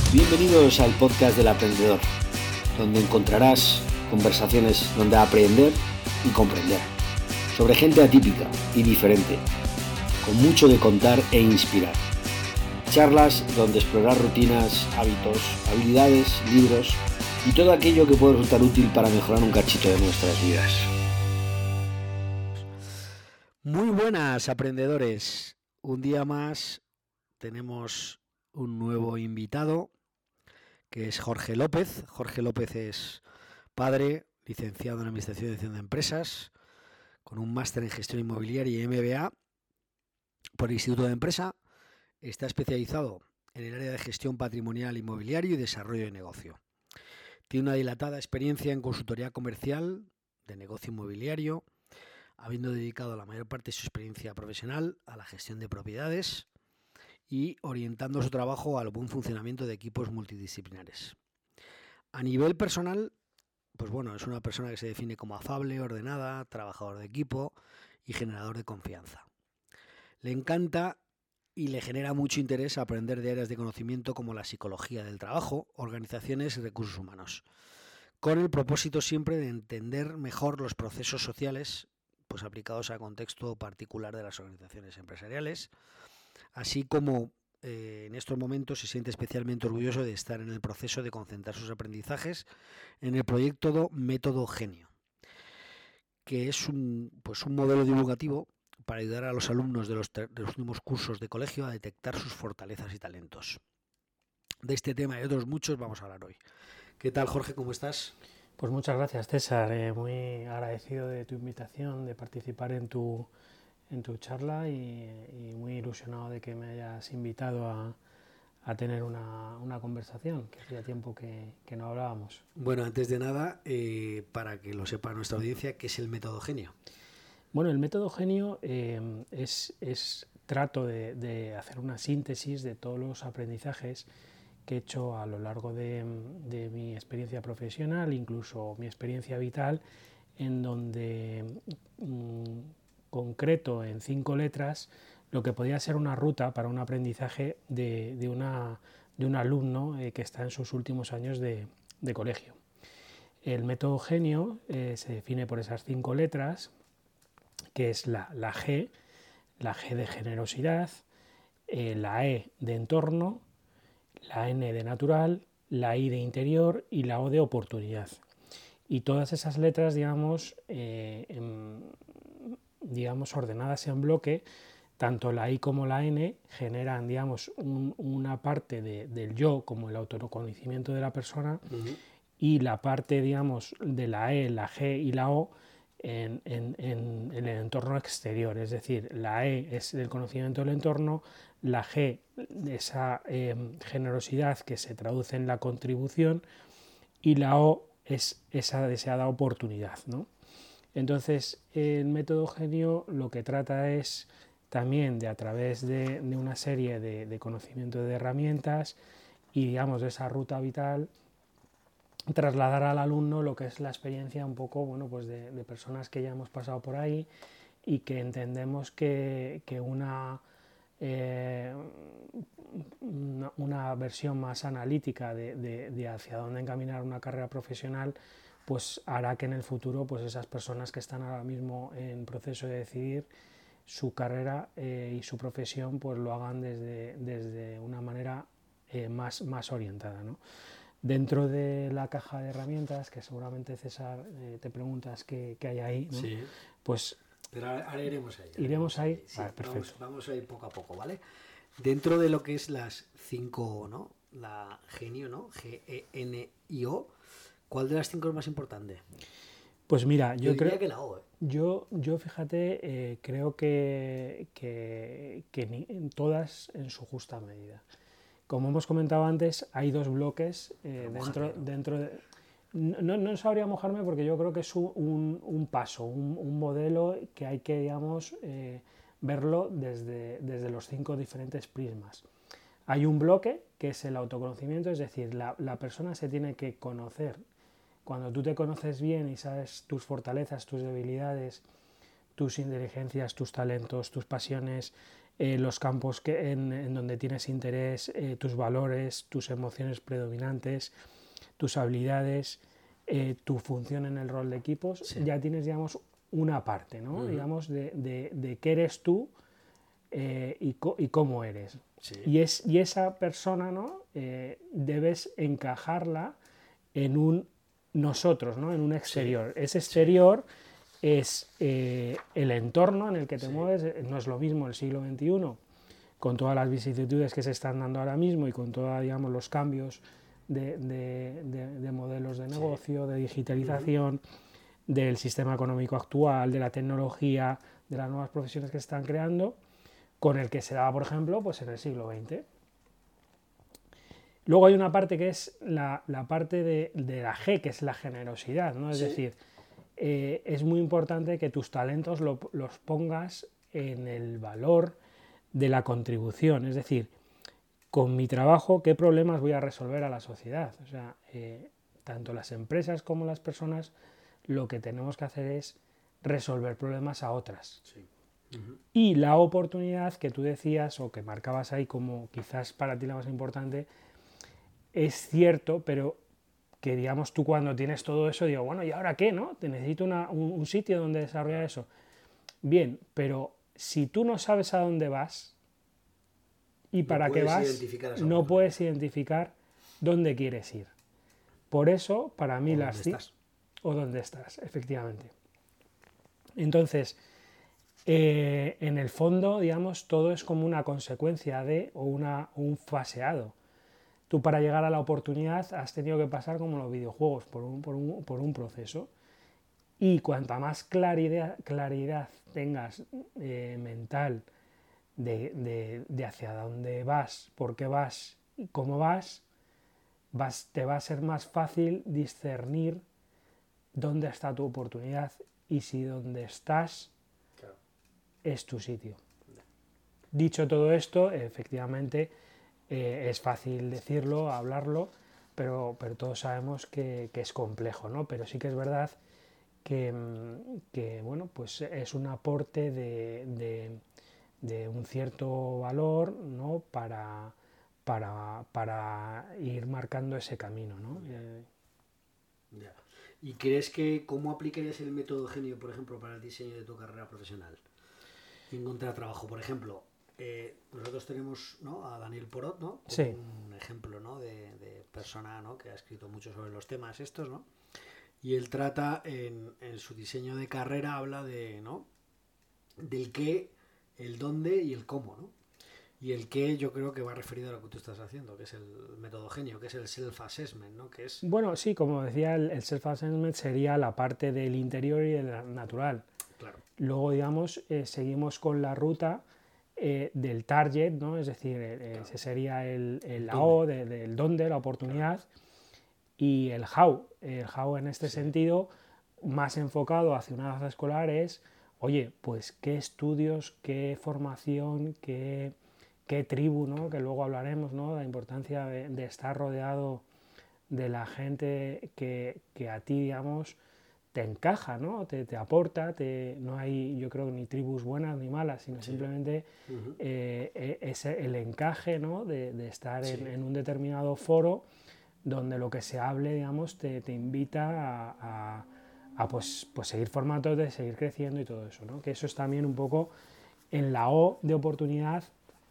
Bienvenidos al podcast del Aprendedor, donde encontrarás conversaciones donde aprender y comprender, sobre gente atípica y diferente, con mucho de contar e inspirar. Charlas donde explorar rutinas, hábitos, habilidades, libros y todo aquello que puede resultar útil para mejorar un cachito de nuestras vidas. Muy buenas, aprendedores. Un día más tenemos un nuevo invitado, que es Jorge López. Jorge López es padre, licenciado en Administración y Dirección de Empresas, con un máster en Gestión Inmobiliaria y MBA por el Instituto de Empresa. Está especializado en el área de gestión patrimonial inmobiliario y desarrollo de negocio. Tiene una dilatada experiencia en consultoría comercial de negocio inmobiliario, habiendo dedicado la mayor parte de su experiencia profesional a la gestión de propiedades y orientando su trabajo al buen funcionamiento de equipos multidisciplinares. A nivel personal, pues bueno, es una persona que se define como afable, ordenada, trabajador de equipo y generador de confianza. Le encanta y le genera mucho interés aprender de áreas de conocimiento como la psicología del trabajo, organizaciones y recursos humanos, con el propósito siempre de entender mejor los procesos sociales pues aplicados al contexto particular de las organizaciones empresariales, así como en estos momentos se siente especialmente orgulloso de estar en el proceso de concentrar sus aprendizajes en el proyecto Método Genio, que es un modelo divulgativo para ayudar a los alumnos de los últimos cursos de colegio a detectar sus fortalezas y talentos. De este tema y otros muchos vamos a hablar hoy. ¿Qué tal, Jorge? ¿Cómo estás? Pues muchas gracias, César. Muy agradecido de tu invitación, de participar en tu charla y muy ilusionado de que me hayas invitado a tener una conversación, que hacía tiempo que no hablábamos. Bueno, antes de nada, para que lo sepa nuestra audiencia, ¿qué es el Método Genio? Bueno, el Método Genio trato de hacer una síntesis de todos los aprendizajes que he hecho a lo largo de mi experiencia profesional, incluso mi experiencia vital, en donde concreto en 5 letras lo que podría ser una ruta para un aprendizaje de un alumno que está en sus últimos años de colegio. El método Genio se define por esas 5 letras, que es la G de generosidad, la E de entorno, la N de natural, la I de interior y la O de oportunidad. Y todas esas letras, digamos, ordenadas en bloque, tanto la I como la N generan, digamos, una parte del yo, como el autoconocimiento de la persona, y la parte, digamos, de la E, la G y la O en el entorno exterior. Es decir, la E es el conocimiento del entorno, la G, esa generosidad que se traduce en la contribución, y la O es esa deseada oportunidad, ¿no? Entonces, el método Genio lo que trata es también de, a través de una serie de conocimiento de herramientas y, digamos, de esa ruta vital, trasladar al alumno lo que es la experiencia un poco, bueno, pues de personas que ya hemos pasado por ahí y que entendemos que una versión más analítica de hacia dónde encaminar una carrera profesional, pues hará que en el futuro pues esas personas que están ahora mismo en proceso de decidir su carrera y su profesión, pues lo hagan desde una manera más orientada, ¿no? Dentro de la caja de herramientas, que seguramente, César, te preguntas qué hay ahí, ¿no? Sí. Pues pero ahora iremos ahí. ¿Iremos ahí? Sí, vale, perfecto. Vamos a ir poco a poco, ¿vale? Dentro de lo que es las 5, ¿no? La Genio, ¿no? G-E-N-I-O. ¿Cuál de las 5 es más importante? Pues mira, yo diría que la O, ¿eh? Yo fíjate, creo que todas en su justa medida. Como hemos comentado antes, hay 2 bloques dentro de... No sabría mojarme porque yo creo que es un paso, un modelo que hay que, digamos, verlo desde los 5 diferentes prismas. Hay un bloque que es el autoconocimiento, es decir, la persona se tiene que conocer. Cuando tú te conoces bien y sabes tus fortalezas, tus debilidades, tus inteligencias, tus talentos, tus pasiones, los campos en donde tienes interés, tus valores, tus emociones predominantes, tus habilidades, tu función en el rol de equipos, Sí. ya tienes, digamos, una parte, ¿no? Digamos, de qué eres tú y cómo eres. Sí. Y esa persona, ¿no? Debes encajarla en un nosotros, ¿no? En un exterior. Sí. Ese exterior es el entorno en el que te Sí. mueves. No es lo mismo el siglo XXI, con todas las vicisitudes que se están dando ahora mismo y con todos, digamos, los cambios de modelos de negocio, de digitalización, del sistema económico actual, de la tecnología, de las nuevas profesiones que se están creando, con el que se daba, por ejemplo, pues en el siglo XX. Luego hay una parte que es la parte de la G, que es la generosidad, ¿no? Es Sí. decir, es muy importante que tus talentos los pongas en el valor de la contribución, es decir, con mi trabajo, ¿qué problemas voy a resolver a la sociedad? O sea, tanto las empresas como las personas, lo que tenemos que hacer es resolver problemas a otras. Sí. Y la oportunidad que tú decías o que marcabas ahí como quizás para ti la más importante, es cierto, pero que digamos tú cuando tienes todo eso, digo, bueno, ¿y ahora qué? ¿No? Te necesito un sitio donde desarrollar eso. Bien, pero si tú no sabes a dónde vas y para qué vas, no puedes identificar dónde quieres ir. Por eso, para mí, o dónde estás, efectivamente. Entonces, en el fondo, digamos, todo es como una consecuencia o un faseado. Tú para llegar a la oportunidad has tenido que pasar como los videojuegos, por un proceso. Y cuanta más claridad tengas mental de hacia dónde vas, por qué vas y cómo te va a ser más fácil discernir dónde está tu oportunidad y si donde estás es tu sitio. Dicho todo esto, efectivamente es fácil decirlo, hablarlo, pero todos sabemos que es complejo, ¿no? Pero sí que es verdad que bueno, pues es un aporte de un cierto valor, ¿no? para ir marcando ese camino, ¿no? Ya. ¿Y crees que cómo aplicarías el método genio, por ejemplo, para el diseño de tu carrera profesional y encontrar trabajo? Por ejemplo, nosotros tenemos, ¿no?, a Daniel Porot, ¿no?, como Sí. un ejemplo, ¿no?, de persona, ¿no?, que ha escrito mucho sobre los temas estos, ¿no? Y él trata en su diseño de carrera, habla de, ¿no?, del qué, el dónde y el cómo, ¿no? Y el qué yo creo que va referido a lo que tú estás haciendo, que es el método genio, que es el self-assessment, ¿no? Que es... Bueno, sí, como decía, el self-assessment sería la parte del interior y del natural. Claro. Luego, digamos, seguimos con la ruta del target, ¿no? Es decir, Claro. ese sería la O del dónde, la oportunidad, claro. Y el how. El how en este sentido, más enfocado hacia una edad escolar, es, oye, pues qué estudios, qué formación, qué tribu, ¿no?, que luego hablaremos, ¿no?, la importancia de estar rodeado de la gente que a ti, digamos, te encaja, ¿no?, te aporta, no hay, yo creo, ni tribus buenas ni malas, sino simplemente es el encaje, ¿no?, de estar en un determinado foro donde lo que se hable, digamos, te invita a pues seguir formatos, de seguir creciendo y todo eso, ¿no? Que eso es también un poco en la O de oportunidad.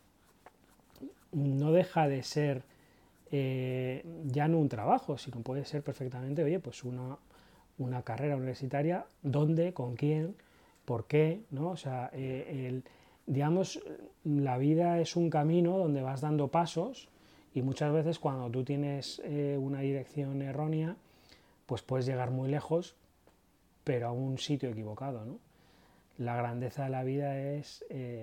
No deja de ser ya no un trabajo, sino puede ser perfectamente, oye, pues una carrera universitaria, ¿dónde? ¿Con quién? ¿Por qué? ¿No? O sea, digamos, la vida es un camino donde vas dando pasos y muchas veces cuando tú tienes una dirección errónea, pues puedes llegar muy lejos, pero a un sitio equivocado, ¿no? La grandeza de la vida es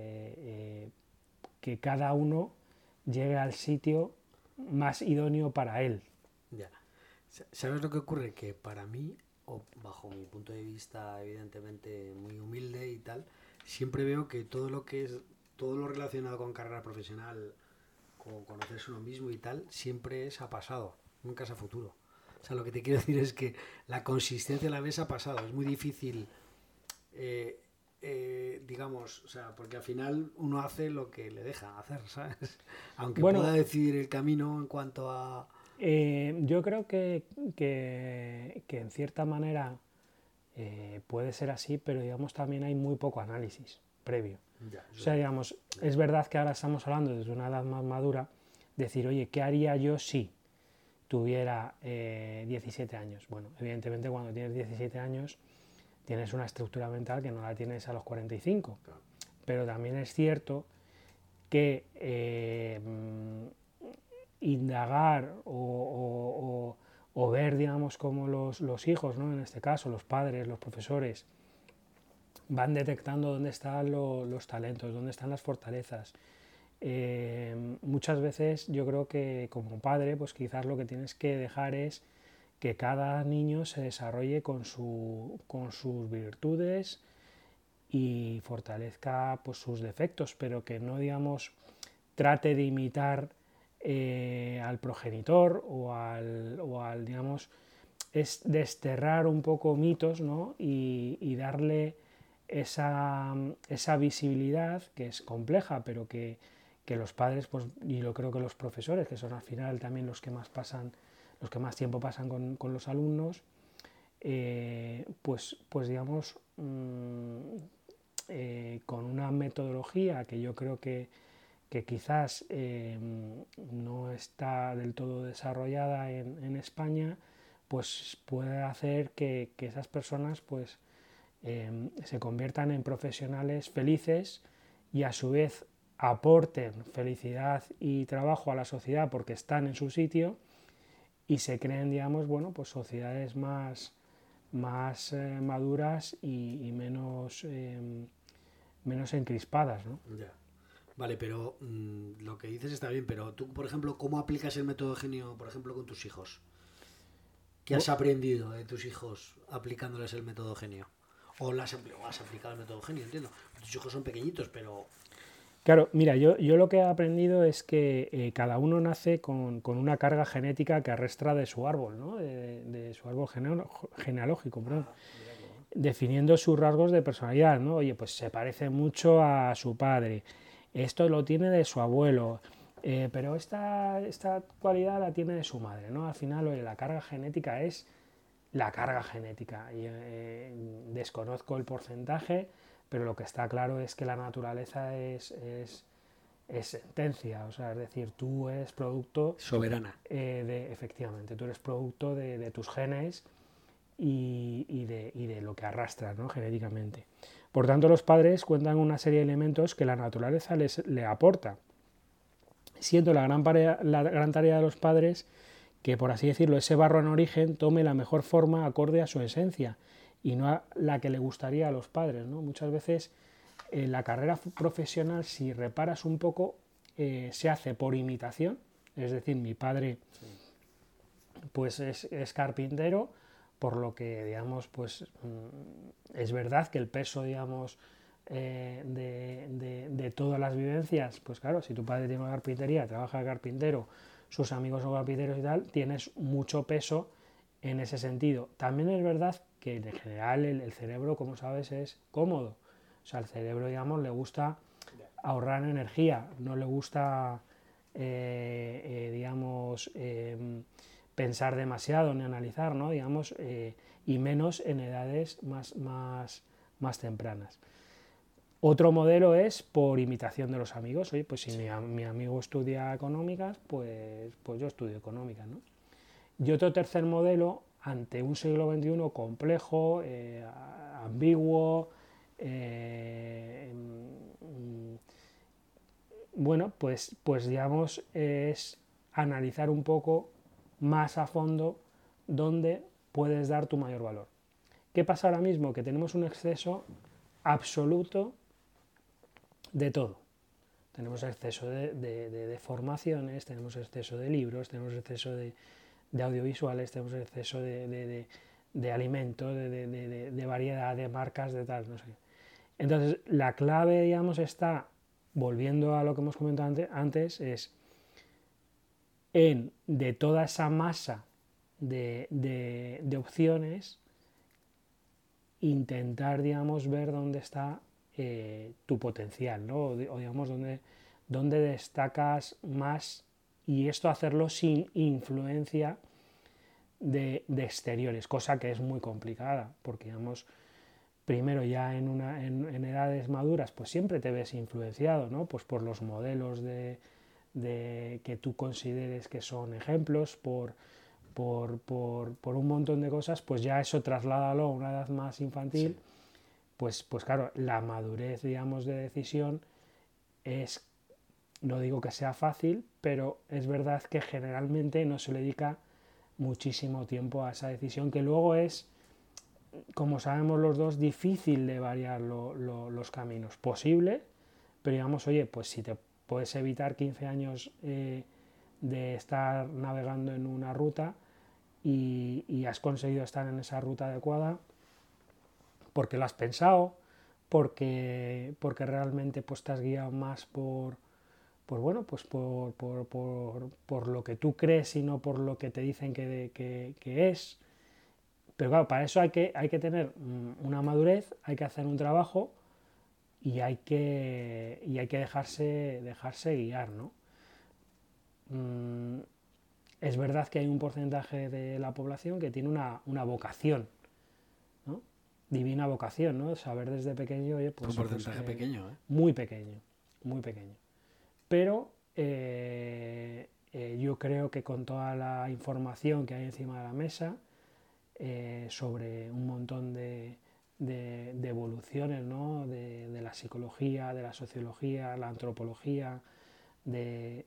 que cada uno llegue al sitio más idóneo para él. Ya. ¿Sabes lo que ocurre? Que para mí, o bajo mi punto de vista evidentemente muy humilde y tal, siempre veo que todo lo relacionado con carrera profesional, con conocerse uno mismo y tal, siempre es a pasado, nunca es a futuro. O sea, lo que te quiero decir es que la consistencia la ves a pasado. Es muy difícil digamos, o sea, porque al final uno hace lo que le deja hacer, ¿sabes? Aunque Bueno, pueda decidir el camino en cuanto a... yo creo que en cierta manera puede ser así, pero digamos también hay muy poco análisis previo. Ya, O sea, digamos, es verdad que ahora estamos hablando desde una edad más madura, decir, oye, ¿qué haría yo si tuviera 17 años? Bueno, evidentemente cuando tienes 17 años tienes una estructura mental que no la tienes a los 45, claro. pero también es cierto que indagar o ver, digamos, cómo los hijos, ¿no? En este caso, los padres, los profesores, van detectando dónde están los talentos, dónde están las fortalezas. Muchas veces yo creo que como padre, pues quizás lo que tienes que dejar es que cada niño se desarrolle con sus virtudes y fortalezca pues, sus defectos, pero que no, digamos, trate de imitar al progenitor o al, digamos, es desterrar un poco mitos, ¿no? y darle esa visibilidad que es compleja, pero que los padres, pues, y yo creo que los profesores, que son al final también los que más pasan, los que más tiempo pasan con los alumnos, pues digamos, con una metodología que yo creo que quizás no está del todo desarrollada en España, pues puede hacer que esas personas pues se conviertan en profesionales felices y a su vez aporten felicidad y trabajo a la sociedad porque están en su sitio y se creen, digamos, bueno, pues sociedades más maduras y menos encrispadas, ¿no? Ya. Vale, pero lo que dices está bien, pero tú, por ejemplo, ¿cómo aplicas el método genio, por ejemplo, con tus hijos? ¿Qué has aprendido de tus hijos aplicándoles el método genio? O has aplicado el método genio, entiendo. Tus hijos son pequeñitos, pero... Claro, mira, yo lo que he aprendido es que cada uno nace con una carga genética que arrastra de su árbol, ¿no? de su árbol genealógico, perdón, Mira qué bueno. definiendo sus rasgos de personalidad, ¿no? Oye, pues se parece mucho a su padre, esto lo tiene de su abuelo, pero esta cualidad la tiene de su madre, ¿no? Al final, oye, la carga genética es la carga genética. Y, desconozco el porcentaje, pero lo que está claro es que la naturaleza es sentencia, o sea, es decir, tú eres producto Soberana. efectivamente, tú eres producto de tus genes y de lo que arrastras, ¿no? Genéticamente. Por tanto, los padres cuentan una serie de elementos que la naturaleza le aporta, siendo la gran tarea de los padres que, por así decirlo, ese barro en origen tome la mejor forma acorde a su esencia y no a la que le gustaría a los padres, ¿no? Muchas veces la carrera profesional, si reparas un poco, se hace por imitación, es decir, mi padre pues es carpintero, por lo que, digamos, pues es verdad que el peso, digamos, de todas las vivencias, pues claro, si tu padre tiene una carpintería, trabaja de carpintero, sus amigos son carpinteros y tal, tienes mucho peso en ese sentido. También es verdad que en general el cerebro, como sabes, es cómodo. O sea, al cerebro, digamos, le gusta ahorrar energía, no le gusta, digamos, pensar demasiado ni analizar, ¿no? Digamos, y menos en edades más tempranas. Otro modelo es por imitación de los amigos. Oye, pues si mi amigo estudia económicas, pues yo estudio económicas, ¿no? Y otro tercer modelo, ante un siglo XXI complejo, ambiguo, bueno, pues digamos, es analizar un poco más a fondo dónde puedes dar tu mayor valor. ¿Qué pasa ahora mismo? Que tenemos un exceso absoluto de todo. Tenemos exceso de formaciones, tenemos exceso de libros, tenemos exceso de audiovisuales, tenemos exceso de alimentos, de variedad, de marcas, de tal, no sé. Entonces, la clave, digamos, está, volviendo a lo que hemos comentado antes, es de toda esa masa de opciones, intentar, digamos, ver dónde está tu potencial, ¿no? O digamos, donde destacas más, y esto hacerlo sin influencia de exteriores, cosa que es muy complicada, porque digamos, primero ya en edades maduras, pues siempre te ves influenciado, ¿no? Pues por los modelos de que tú consideres que son ejemplos, por un montón de cosas, pues ya eso trasládalo a una edad más infantil, sí. Pues claro, la madurez, digamos, de decisión es, no digo que sea fácil, pero es verdad que generalmente no se le dedica muchísimo tiempo a esa decisión, que luego es, como sabemos los dos, difícil de variar los caminos. Posible, pero digamos, oye, pues si te puedes evitar 15 años de estar navegando en una ruta y has conseguido estar en esa ruta adecuada, porque lo has pensado, porque realmente pues te has guiado más bueno, pues por lo que tú crees y no por lo que te dicen que es. Pero claro, para eso hay que tener una madurez, hay que hacer un trabajo y hay que dejarse guiar, ¿no? Es verdad que hay un porcentaje de la población que tiene una vocación, ¿no? Divina vocación, ¿no? Saber desde pequeño, oye, pues, un porcentaje pequeño, ¿eh? Muy pequeño, muy pequeño. Pero yo creo que con toda la información que hay encima de la mesa, sobre un montón de evoluciones, ¿no? de la psicología, de la sociología, la antropología, de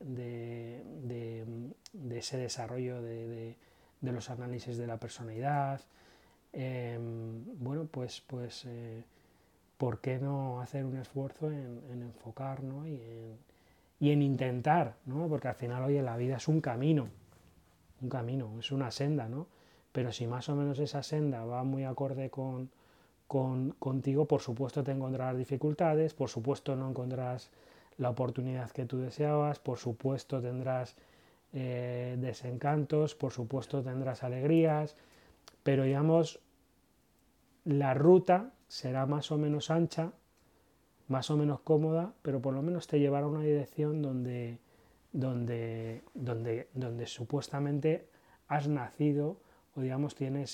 ese desarrollo de los análisis de la personalidad, bueno, pues ¿por qué no hacer un esfuerzo en enfocar, ¿no? y en intentar, ¿no? Porque al final, oye, la vida es un camino, es una senda, ¿no? Pero si más o menos esa senda va muy acorde contigo, por supuesto te encontrarás dificultades, por supuesto no encontrarás la oportunidad que tú deseabas, por supuesto tendrás desencantos, por supuesto tendrás alegrías, pero digamos, la ruta será más o menos ancha, más o menos cómoda, pero por lo menos te llevará a una dirección donde supuestamente has nacido, o digamos tienes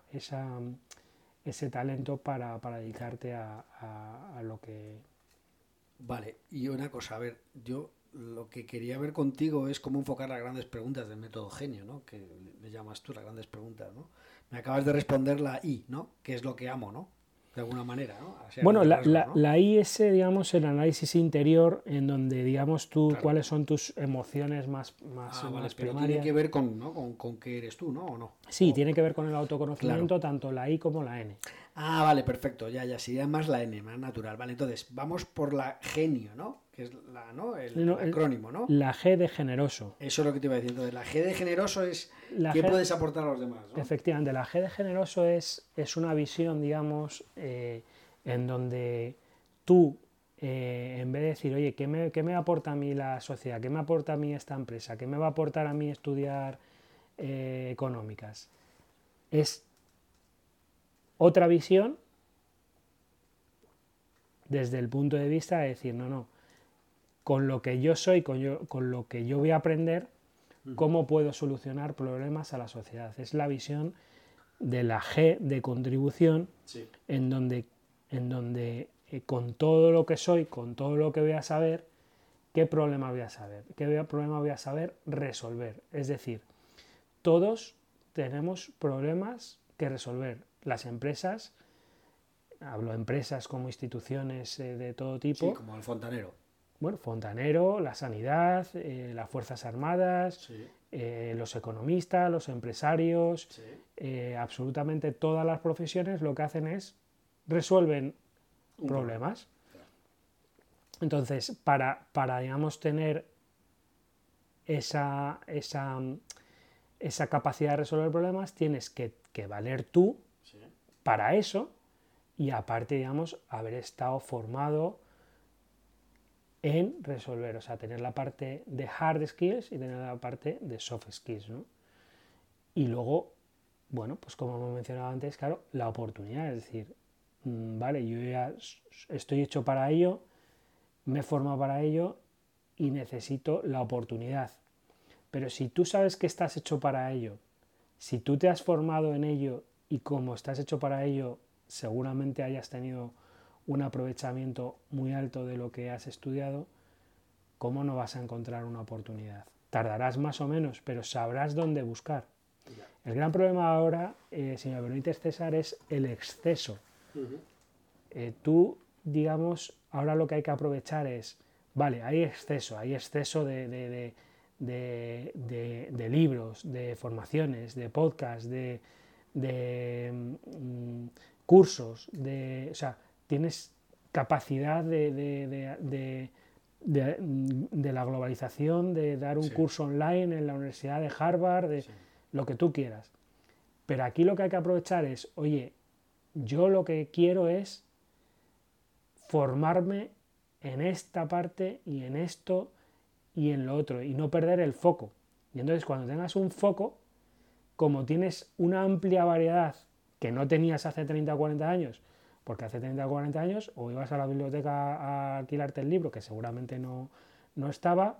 ese talento para dedicarte a lo que... Vale, y una cosa, a ver, yo lo que quería ver contigo es cómo enfocar las grandes preguntas del método genio, ¿no? Que le llamas tú las grandes preguntas, ¿no? Me acabas de responder la I, ¿no? Que es lo que amo, ¿no? De alguna manera, ¿no? Bueno, la IS, digamos, el análisis interior, en donde, digamos, tú, claro, cuáles son tus emociones más vale, pero primarias. Tiene que ver con, ¿no? con qué eres tú, ¿no? ¿O no? Sí, tiene que ver con el autoconocimiento, claro. Tanto la I como la N. Ah, vale, perfecto, ya sería más la N, más natural. Vale, entonces, vamos por la genio, ¿no? Que es la, ¿no? El acrónimo, ¿no? La G de generoso. Eso es lo que te iba a decir. Entonces, la G de generoso es qué puedes aportar a los demás, ¿no? Efectivamente, la G de generoso es una visión, digamos, en donde tú, en vez de decir, oye, ¿qué me aporta a mí la sociedad? ¿Qué me aporta a mí esta empresa? ¿Qué me va a aportar a mí estudiar económicas? Es otra visión desde el punto de vista de decir, no, con lo que yo soy, con lo que yo voy a aprender, ¿cómo puedo solucionar problemas a la sociedad? Es la visión de la G de contribución, sí. en donde con todo lo que soy, con todo lo que voy a saber, ¿qué problema voy a saber? ¿Qué problema voy a saber resolver? Es decir, todos tenemos problemas que resolver. Las empresas, hablo de empresas como instituciones de todo tipo. Sí, como el fontanero. Bueno, fontanero, la sanidad, las Fuerzas Armadas, sí. Los economistas, los empresarios, sí. Absolutamente todas las profesiones lo que hacen es resuelven problemas. Claro. Entonces, para digamos, tener esa capacidad de resolver problemas, tienes que valer tú, sí. Para eso, y aparte, digamos, haber estado formado en resolver, o sea, tener la parte de hard skills y tener la parte de soft skills, ¿no? Y luego, bueno, pues como hemos mencionado antes, claro, la oportunidad, es decir, vale, yo ya estoy hecho para ello, me he formado para ello y necesito la oportunidad. Pero si tú sabes que estás hecho para ello, si tú te has formado en ello y como estás hecho para ello, seguramente hayas tenido un aprovechamiento muy alto de lo que has estudiado, ¿cómo no vas a encontrar una oportunidad? Tardarás más o menos, pero sabrás dónde buscar. El gran problema ahora, si me permites, César, es el exceso. Tú, digamos, ahora lo que hay que aprovechar es, vale, hay exceso de libros, de formaciones, de podcasts, de cursos, o sea, tienes capacidad de la globalización, de dar un curso online en la Universidad de Harvard, lo que tú quieras. Pero aquí lo que hay que aprovechar es, oye, yo lo que quiero es formarme en esta parte y en esto y en lo otro y no perder el foco. Y entonces cuando tengas un foco, como tienes una amplia variedad que no tenías hace 30 o 40 años, porque hace 30 o 40 años o ibas a la biblioteca a alquilarte el libro, que seguramente no estaba,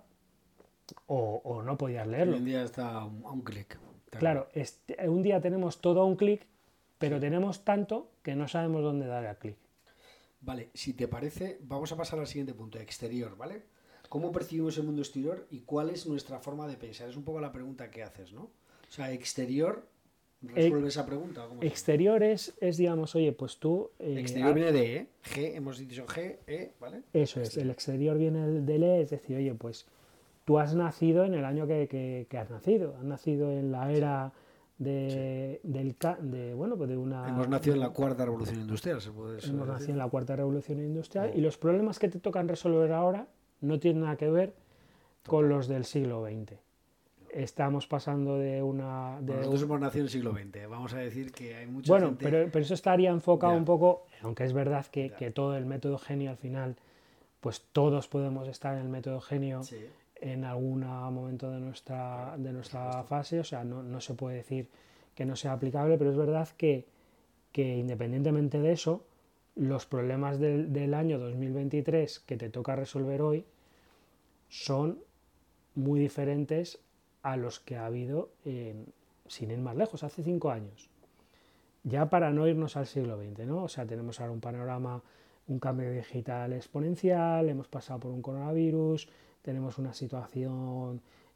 o no podías leerlo. Hoy en día está a un clic. Claro, un día tenemos todo a un clic, pero tenemos tanto que no sabemos dónde dar al clic. Vale, si te parece, vamos a pasar al siguiente punto, exterior, ¿vale? ¿Cómo percibimos el mundo exterior y cuál es nuestra forma de pensar? Es un poco la pregunta que haces, ¿no? O sea, exterior, resuelve esa pregunta. ¿Cómo exterior es, digamos, oye, pues tú... exterior viene de E, G, hemos dicho G, E, ¿vale? Eso exterior. Es, el exterior viene del E, es decir, oye, pues tú has nacido en el año que has nacido en la era... de una... Hemos nacido en la cuarta revolución industrial, se puede decir. Hemos nacido en la cuarta revolución industrial y los problemas que te tocan resolver ahora no tienen nada que ver con los del siglo XX. Estamos pasando de una... nosotros hemos nacido en el siglo XX, vamos a decir que hay mucha gente... pero eso estaría enfocado un poco, aunque es verdad que todo el método genio al final, pues todos podemos estar en el método genio en algún momento de nuestra fase, o sea, no se puede decir que no sea aplicable, pero es verdad que independientemente de eso, los problemas del año 2023 que te toca resolver hoy son muy diferentes a los que ha habido, sin ir más lejos, hace 5 años. Ya para no irnos al siglo XX, ¿no? O sea, tenemos ahora un panorama, un cambio digital exponencial, hemos pasado por un coronavirus, tenemos una situación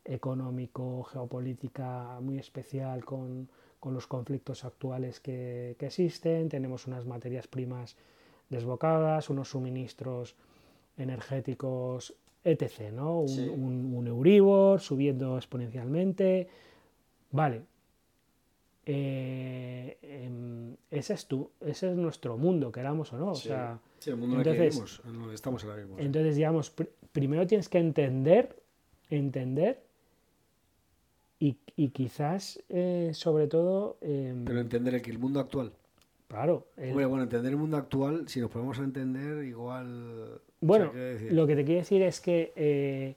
económico-geopolítica muy especial con los conflictos actuales que existen, tenemos unas materias primas desbocadas, unos suministros energéticos, etc., ¿no? Un Euribor subiendo exponencialmente. Vale. Ese es nuestro mundo, queramos o no. O sea, el mundo en el que vivimos, en el que estamos ahora mismo. Entonces, digamos, primero tienes que entender y quizás, sobre todo... pero entender que el mundo actual... Claro. Bueno, entender el mundo actual, si nos podemos entender, igual... Bueno, lo que te quiero decir es que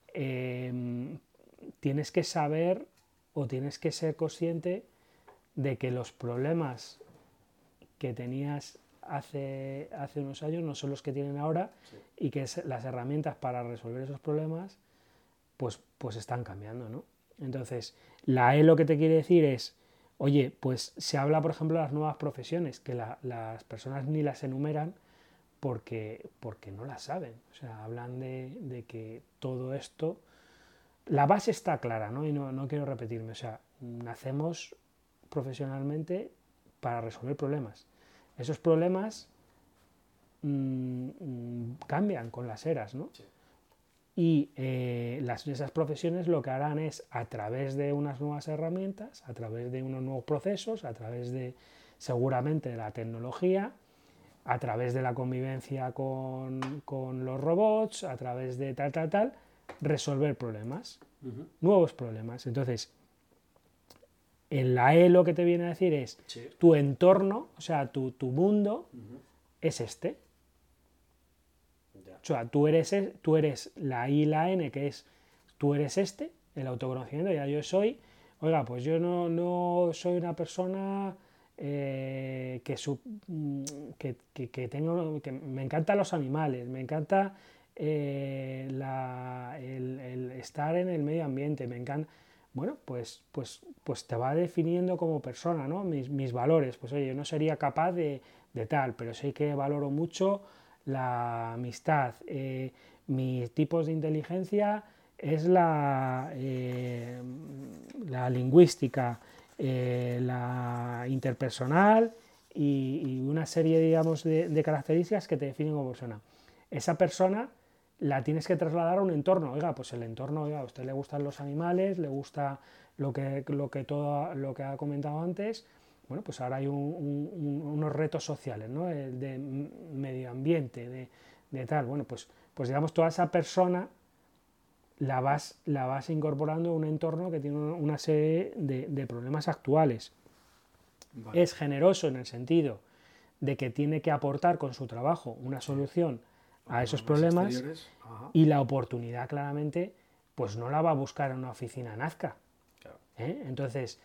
tienes que saber o tienes que ser consciente de que los problemas que tenías hace unos años no son los que tienen ahora y que las herramientas para resolver esos problemas pues están cambiando, ¿no? Entonces, la E lo que te quiere decir es, oye, pues se habla, por ejemplo, de las nuevas profesiones, que las personas ni las enumeran porque no las saben. O sea, hablan de que todo esto... La base está clara, ¿no? Y no quiero repetirme. O sea, nacemos profesionalmente para resolver problemas. Esos problemas cambian con las eras, ¿no? Sí. Y esas profesiones lo que harán es, a través de unas nuevas herramientas, a través de unos nuevos procesos, a través de, seguramente, de la tecnología, a través de la convivencia con los robots, a través de tal, resolver problemas, nuevos problemas. Entonces, en la E lo que te viene a decir es, tu entorno, o sea, tu mundo es este. O sea, tú eres la I y la N, que es, tú eres el autoconocimiento, ya yo soy, oiga, pues yo no soy una persona que me encantan los animales, me encanta el estar en el medio ambiente, me encanta. Bueno, pues te va definiendo como persona, ¿no? Mis valores. Pues oye, yo no sería capaz de tal, pero sí que valoro mucho la amistad. Mis tipos de inteligencia es la lingüística, la interpersonal y una serie, digamos, de características que te definen como persona. Esa persona la tienes que trasladar a un entorno. Oiga, pues el entorno, oiga, a usted le gustan los animales, le gusta lo que ha comentado antes. Bueno, pues ahora hay unos retos sociales, ¿no? De medio ambiente, de tal. Bueno, pues digamos, toda esa persona la vas incorporando a un entorno que tiene una serie de problemas actuales. Vale. Es generoso en el sentido de que tiene que aportar con su trabajo una solución a esos problemas y la oportunidad claramente pues no la va a buscar en una oficina Nazca. Claro. Entonces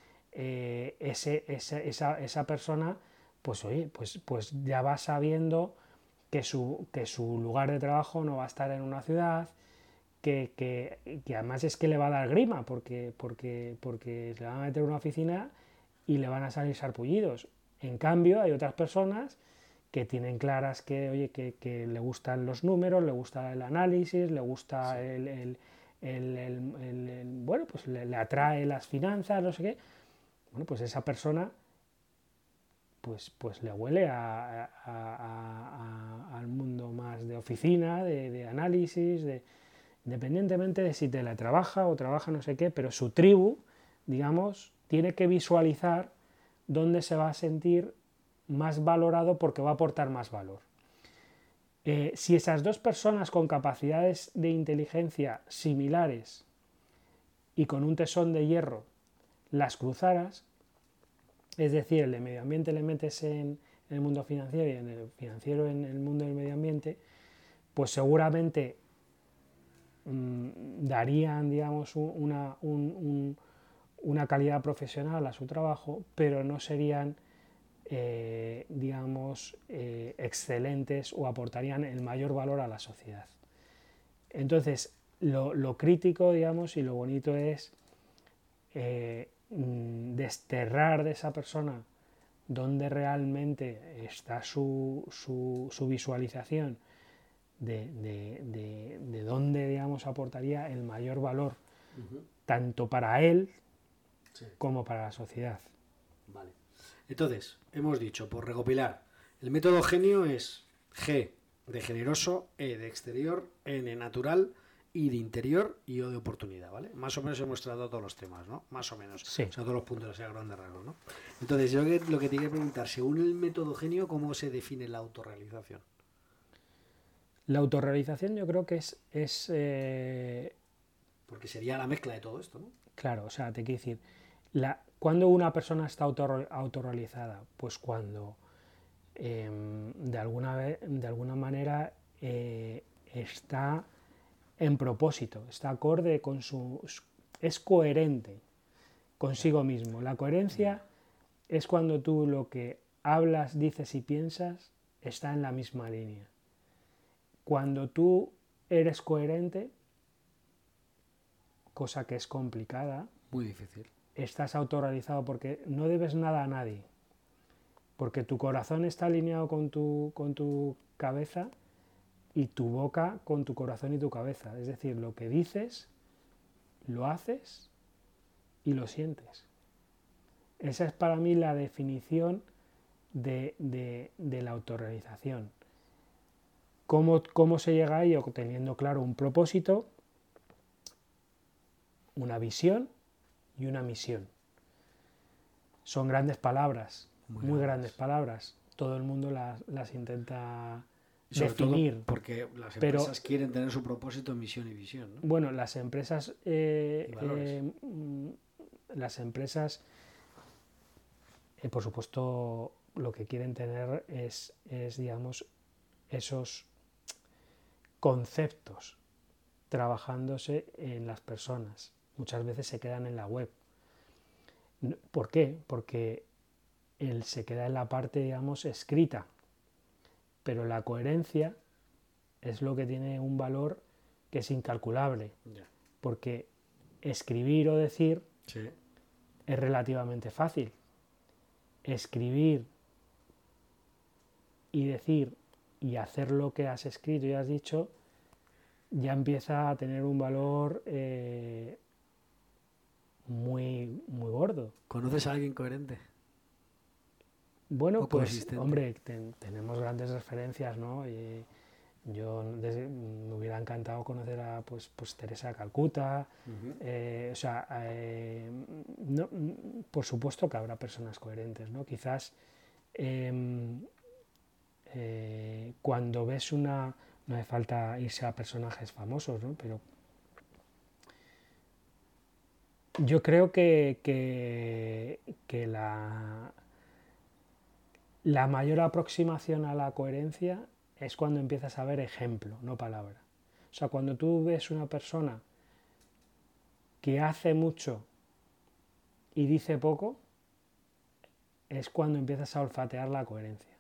esa persona pues oye, pues ya va sabiendo que su lugar de trabajo no va a estar en una ciudad, que además es que le va a dar grima porque se le van a meter en una oficina y le van a salir sarpullidos. En cambio hay otras personas que tienen claras que, oye, que le gustan los números, le gusta el análisis, le gusta sí. Bueno, pues le atrae las finanzas, no sé qué. Bueno, pues esa persona pues le huele al mundo más de oficina, de análisis, independientemente de si teletrabaja o trabaja no sé qué, pero su tribu, digamos, tiene que visualizar dónde se va a sentir más valorado porque va a aportar más valor. Si esas dos personas con capacidades de inteligencia similares y con un tesón de hierro las cruzaras, es decir, el de medio ambiente le metes en el mundo financiero y en el financiero en el mundo del medio ambiente, pues seguramente darían, digamos, una calidad profesional a su trabajo, pero no serían digamos, excelentes o aportarían el mayor valor a la sociedad. Entonces, lo crítico, digamos, y lo bonito es desterrar de esa persona donde realmente está su visualización de dónde, digamos, aportaría el mayor valor, tanto para él sí. como para la sociedad. Vale. Entonces, hemos dicho, por recopilar, el método genio es G de generoso, E de exterior, N de natural, I de interior y O de oportunidad, ¿vale? Más o menos hemos tratado todos los temas, ¿no? Más o menos. Sí. O sea, todos los puntos, a grandes rasgos, ¿no? Entonces, yo lo que te quería preguntar, según el método genio, ¿cómo se define la autorrealización? La autorrealización yo creo que es porque sería la mezcla de todo esto, ¿no? Claro, o sea, te quiero decir, ¿cuándo una persona está autorrealizada? Pues cuando de alguna manera está en propósito, está acorde con es coherente consigo mismo. La coherencia es cuando tú lo que hablas, dices y piensas está en la misma línea. Cuando tú eres coherente, cosa que es complicada, muy difícil, estás autorrealizado porque no debes nada a nadie, porque tu corazón está alineado con tu cabeza y tu boca con tu corazón y tu cabeza. Es decir, lo que dices, lo haces y lo sientes. Esa es para mí la definición de la autorrealización. ¿Cómo se llega a ello? Teniendo claro un propósito, una visión y una misión. Son grandes palabras, muy grandes palabras. Todo el mundo las intenta definir. Todo porque las empresas quieren tener su propósito, misión y visión, ¿no? Bueno, las empresas por supuesto, lo que quieren tener es digamos, esos conceptos trabajándose en las personas. Muchas veces se quedan en la web. ¿Por qué? Porque se queda en la parte, digamos, escrita, pero la coherencia es lo que tiene un valor que es incalculable, porque escribir o decir es relativamente fácil. Escribir y decir y hacer lo que has escrito y has dicho ya empieza a tener un valor muy, muy gordo. ¿Conoces a alguien coherente? Bueno, pues hombre, tenemos grandes referencias, ¿no? Me hubiera encantado conocer a pues Teresa de Calcuta. O sea, no, por supuesto que habrá personas coherentes, ¿no? Quizás cuando ves no hace falta irse a personajes famosos, ¿no? Pero yo creo que la mayor aproximación a la coherencia es cuando empiezas a ver ejemplo, no palabra. O sea, cuando tú ves una persona que hace mucho y dice poco, es cuando empiezas a olfatear la coherencia.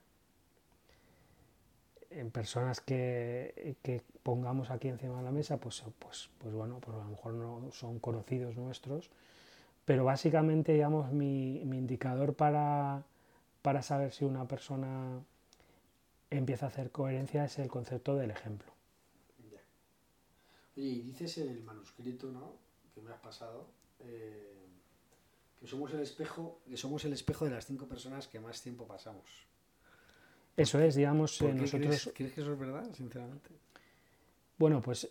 En personas que pongamos aquí encima de la mesa, pues bueno, pues a lo mejor no son conocidos nuestros, pero básicamente, digamos, mi indicador para saber si una persona empieza a hacer coherencia es el concepto del ejemplo. Oye, y dices en el manuscrito, ¿no?, que me has pasado, que somos el espejo de las 5 personas que más tiempo pasamos. Eso es, digamos, nosotros... ¿Crees que eso es verdad, sinceramente? Bueno, pues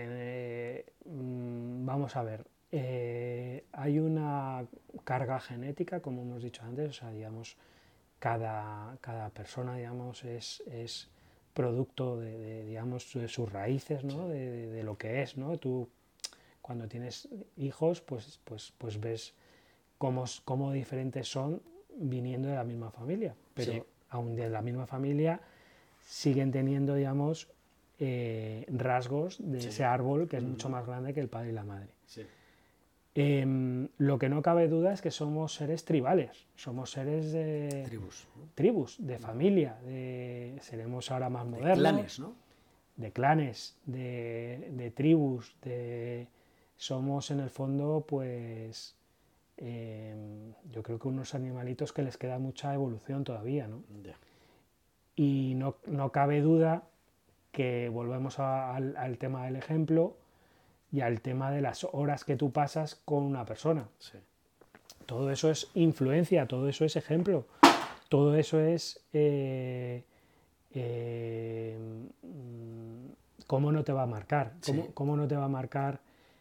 vamos a ver. Hay una carga genética, como hemos dicho antes, o sea, digamos, cada persona, digamos, es producto digamos, de sus raíces, ¿no? De lo que es, ¿no? Tú, cuando tienes hijos, pues ves cómo diferentes son viniendo de la misma familia, pero aún de la misma familia siguen teniendo, digamos, rasgos de ese árbol que es mucho más grande que el padre y la madre. Lo que no cabe duda es que somos seres tribales, somos seres de tribus, de familia, seremos ahora más modernos, de clanes, ¿no? De clanes, de tribus, somos en el fondo, pues yo creo que unos animalitos que les queda mucha evolución todavía, ¿no? Y no cabe duda que volvemos al tema del ejemplo y al tema de las horas que tú pasas con una persona. Todo eso es influencia, todo eso es ejemplo, todo eso es cómo no te va a marcar, cómo no te va a marcar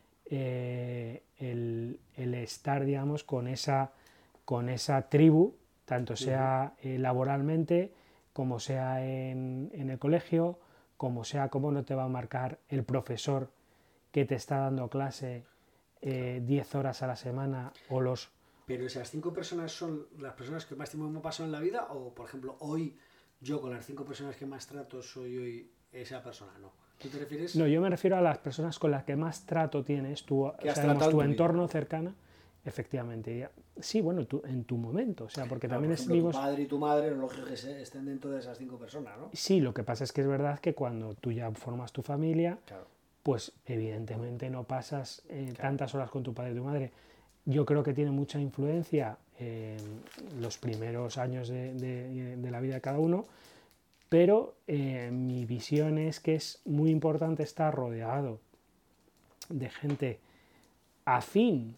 el estar, digamos, con esa tribu, tanto sea laboralmente, como sea en el colegio, como sea, cómo no te va a marcar el profesor que te está dando clase 10 horas a la semana o los... Pero esas 5 personas son las personas que más tiempo me pasado en la vida, o por ejemplo hoy yo con las 5 personas que más trato soy hoy esa persona, ¿no? ¿Tú te refieres? No, yo me refiero a las personas con las que más trato tienes, tu entorno cercano, efectivamente. Sí, bueno, en tu momento, o sea, porque claro, también por ejemplo, tu padre y tu madre, no lógico que estén dentro de esas 5 personas, ¿no? Sí, lo que pasa es que es verdad que cuando tú ya formas tu familia, pues evidentemente no pasas tantas horas con tu padre y tu madre. Yo creo que tiene mucha influencia los primeros años de la vida de cada uno, pero mi visión es que es muy importante estar rodeado de gente afín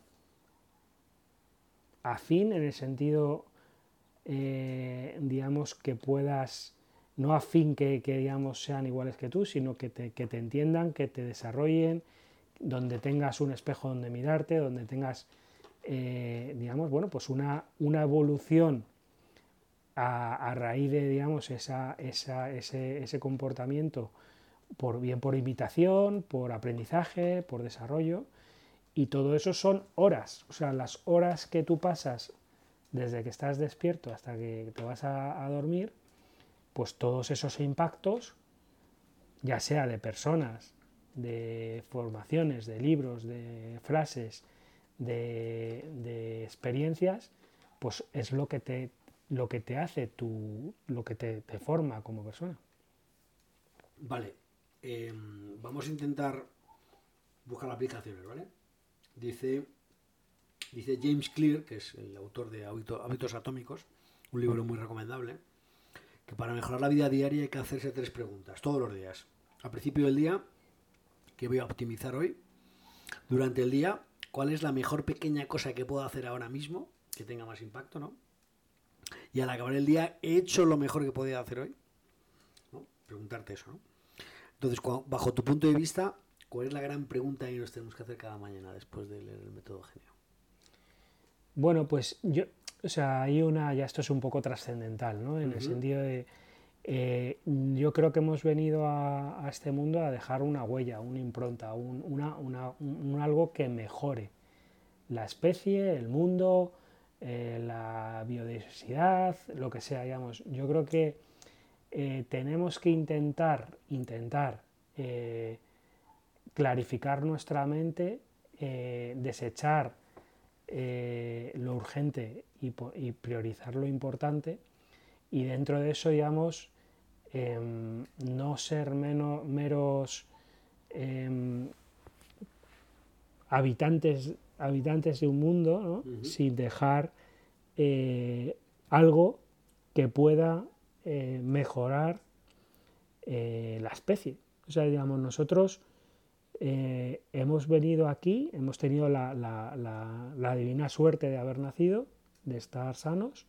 en el sentido, digamos, que puedas, no afín que digamos sean iguales que tú, sino que te entiendan, que te desarrollen, donde tengas un espejo donde mirarte, donde tengas, digamos, bueno, pues una evolución a raíz de, digamos, ese comportamiento, bien por imitación, por aprendizaje, por desarrollo, y todo eso son horas, o sea, las horas que tú pasas desde que estás despierto hasta que te vas a dormir, pues todos esos impactos, ya sea de personas, de formaciones, de libros, de frases, de experiencias, pues es lo que te lo que te hace lo que te forma como persona. Vale, vamos a intentar buscar aplicaciones, ¿vale? Dice James Clear, que es el autor de Hábitos Atómicos, un libro muy recomendable, que para mejorar la vida diaria hay que hacerse 3 preguntas todos los días. Al principio del día, ¿qué voy a optimizar hoy? Durante el día, ¿cuál es la mejor pequeña cosa que puedo hacer ahora mismo que tenga más impacto, ¿no? Y al acabar el día, ¿he hecho lo mejor que podía hacer hoy? ¿No? Preguntarte eso, ¿no? Entonces, bajo tu punto de vista, ¿cuál es la gran pregunta que nos tenemos que hacer cada mañana después de leer el método Genio? Bueno, pues hay ya esto es un poco trascendental, ¿no? En el sentido de, yo creo que hemos venido a este mundo a dejar una huella, una impronta, algo que mejore la especie, el mundo, la biodiversidad, lo que sea, digamos. Yo creo que tenemos que intentar clarificar nuestra mente, desechar lo urgente y priorizar lo importante, y dentro de eso, digamos, no ser meros habitantes de un mundo, ¿no? Sin dejar algo que pueda mejorar la especie. O sea, digamos, nosotros hemos venido aquí, hemos tenido la divina suerte de haber nacido, de estar sanos,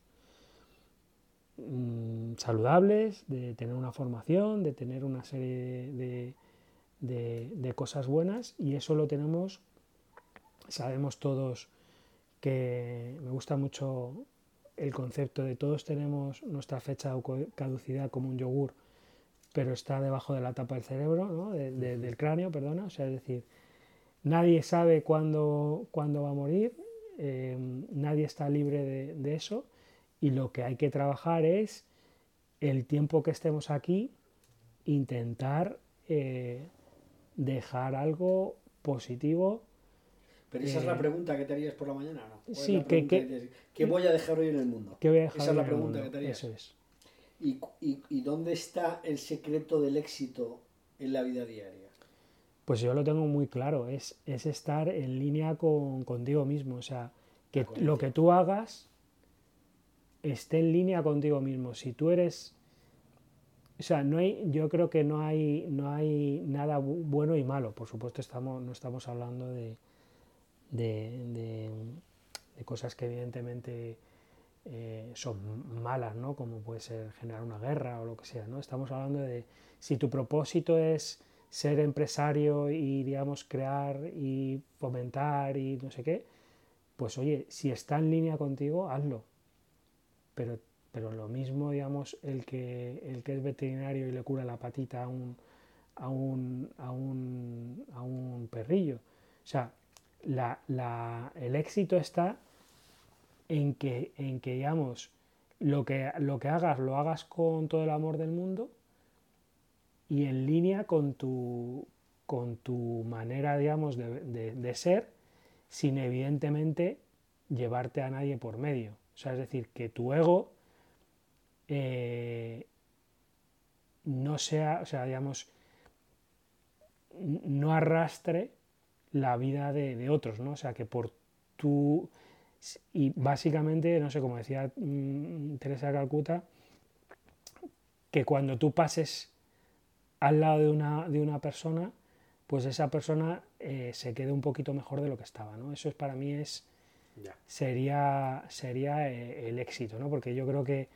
saludables, de tener una formación, de tener una serie de cosas buenas, y eso lo tenemos, sabemos todos que me gusta mucho el concepto de todos tenemos nuestra fecha de caducidad como un yogur, pero está debajo de la tapa del cerebro, ¿no? Del cráneo, perdona. O sea, es decir, nadie sabe cuándo va a morir, nadie está libre de eso, y lo que hay que trabajar es el tiempo que estemos aquí, intentar dejar algo positivo. Pero esa es la pregunta que te harías por la mañana, ¿no? Sí, ¿qué voy a dejar hoy en el mundo? ¿Qué voy a dejar esa es la en el pregunta mundo? que te harías. Eso es. ¿Y dónde está el secreto del éxito en la vida diaria? Pues yo lo tengo muy claro, es estar en línea contigo mismo, o sea, que lo que tú hagas esté en línea contigo mismo. Si tú eres, o sea, yo creo que no hay nada bueno y malo. Por supuesto, no estamos hablando de cosas que evidentemente son malas, ¿no? Como puede ser generar una guerra o lo que sea, ¿no? Estamos hablando de si tu propósito es ser empresario y, digamos, crear y fomentar y no sé qué, pues oye, si está en línea contigo, hazlo. Pero lo mismo, digamos, el que es veterinario y le cura la patita a un perrillo. O sea, el éxito está en que digamos, lo que hagas, lo hagas con todo el amor del mundo y en línea con tu manera, digamos, de ser, sin evidentemente llevarte a nadie por medio. O sea, es decir, que tu ego no sea, o sea, digamos, no arrastre la vida de otros, ¿no? O sea, que por tu... Y básicamente, no sé, como decía Teresa de Calcuta, que cuando tú pases al lado de una persona, pues esa persona se quede un poquito mejor de lo que estaba, ¿no? Eso para mí sería el éxito, ¿no? Porque yo creo que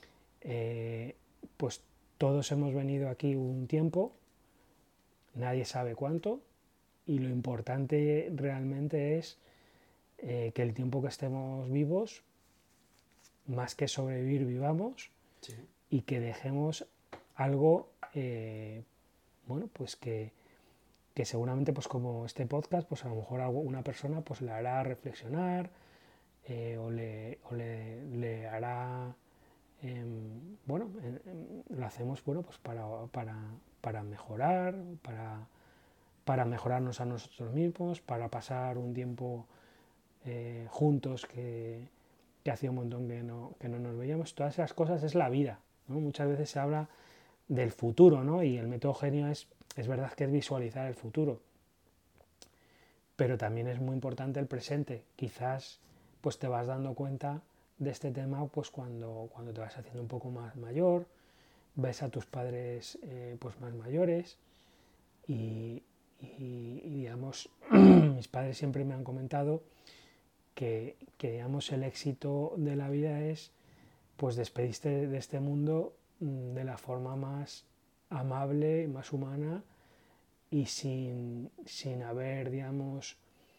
pues todos hemos venido aquí un tiempo, nadie sabe cuánto, y lo importante realmente es que el tiempo que estemos vivos, más que sobrevivir, vivamos, sí, y que dejemos algo, bueno, pues que seguramente, pues como este podcast, pues a lo mejor una persona pues le hará reflexionar, o le hará, bueno, lo hacemos, bueno, pues para mejorar, para mejorarnos a nosotros mismos, para pasar un tiempo juntos que hacía un montón que no nos veíamos. Todas esas cosas es la vida, ¿no? Muchas veces se habla del futuro, ¿no? Y el método genio es verdad que es visualizar el futuro, pero también es muy importante el presente. Quizás pues te vas dando cuenta de este tema pues cuando te vas haciendo un poco más mayor, ves a tus padres pues más mayores y digamos, mis padres siempre me han comentado que digamos el éxito de la vida es pues despedirte de este mundo de la forma más amable, más humana y sin haber, digamos,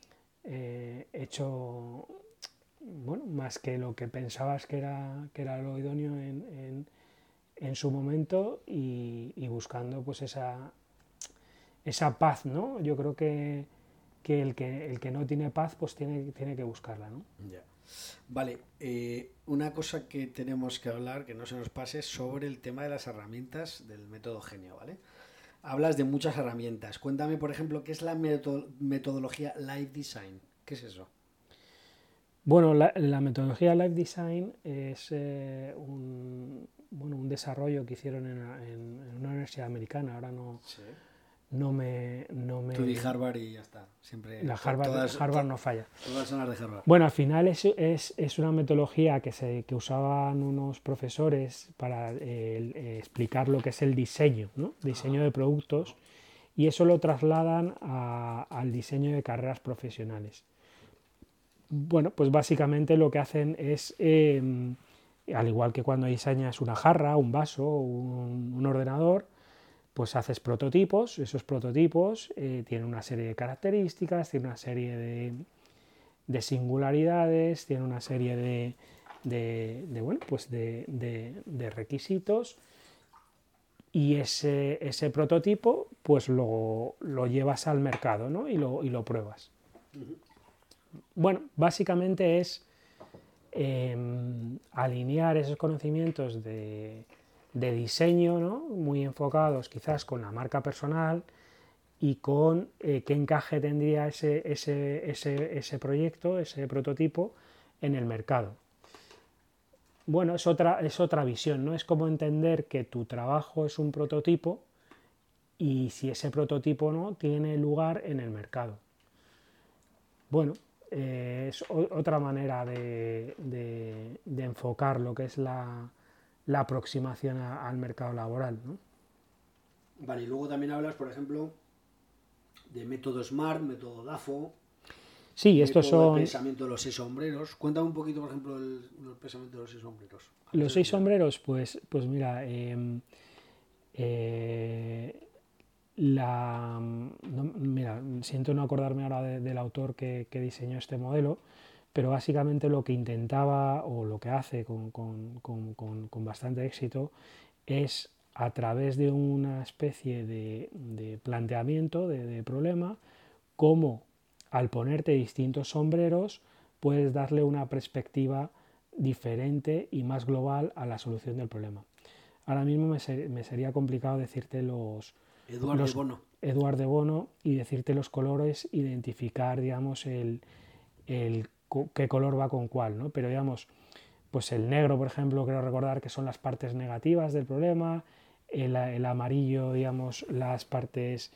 hecho bueno, más que lo que pensabas que era lo idóneo en su momento y buscando pues esa paz, ¿no? Yo creo que el que no tiene paz pues tiene que buscarla, ¿no? Ya. Vale, una cosa que tenemos que hablar, que no se nos pase, es sobre el tema de las herramientas del método genio, ¿vale? Hablas de muchas herramientas. Cuéntame, por ejemplo, qué es la metodología Life Design. ¿Qué es eso? Bueno, la metodología Life Design es un desarrollo que hicieron en una universidad americana. Ahora Sí. no me Tú di Harvard y ya está. Siempre. La Harvard no falla. Todas son las de Harvard. Bueno, al final es una metodología que usaban unos profesores para explicar lo que es el diseño, ¿no? Diseño de productos, y eso lo trasladan al diseño de carreras profesionales. Bueno, pues básicamente lo que hacen es, al igual que cuando diseñas una jarra, un vaso, un ordenador, pues haces prototipos. Esos prototipos tienen una serie de características, tienen una serie de singularidades, tienen una serie de requisitos, y ese prototipo pues lo llevas al mercado, ¿no? y lo pruebas. Bueno, básicamente es alinear esos conocimientos de diseño, ¿no? Muy enfocados quizás con la marca personal y con qué encaje tendría ese proyecto, ese prototipo en el mercado. Bueno, es otra visión, ¿no? Es como entender que tu trabajo es un prototipo y si ese prototipo no tiene lugar en el mercado. Bueno, es otra manera de enfocar lo que es la aproximación al mercado laboral, ¿no? Vale, y luego también hablas, por ejemplo, de método SMART, método DAFO, sí, estos método son... de pensamiento de los 6 sombreros. Cuéntame un poquito, por ejemplo, el pensamiento de los 6 sombreros. Los 6 sombreros, pues mira, mira, siento no acordarme ahora del autor que diseñó este modelo, pero básicamente lo que intentaba o lo que hace con bastante éxito es, a través de una especie de planteamiento de problema, cómo al ponerte distintos sombreros puedes darle una perspectiva diferente y más global a la solución del problema. Ahora mismo me sería complicado decirte Edward de Bono y decirte los colores, identificar, digamos, qué color va con cuál, ¿no? Pero digamos, pues el negro, por ejemplo, quiero recordar que son las partes negativas del problema, el amarillo, digamos, las partes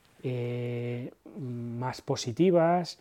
más positivas,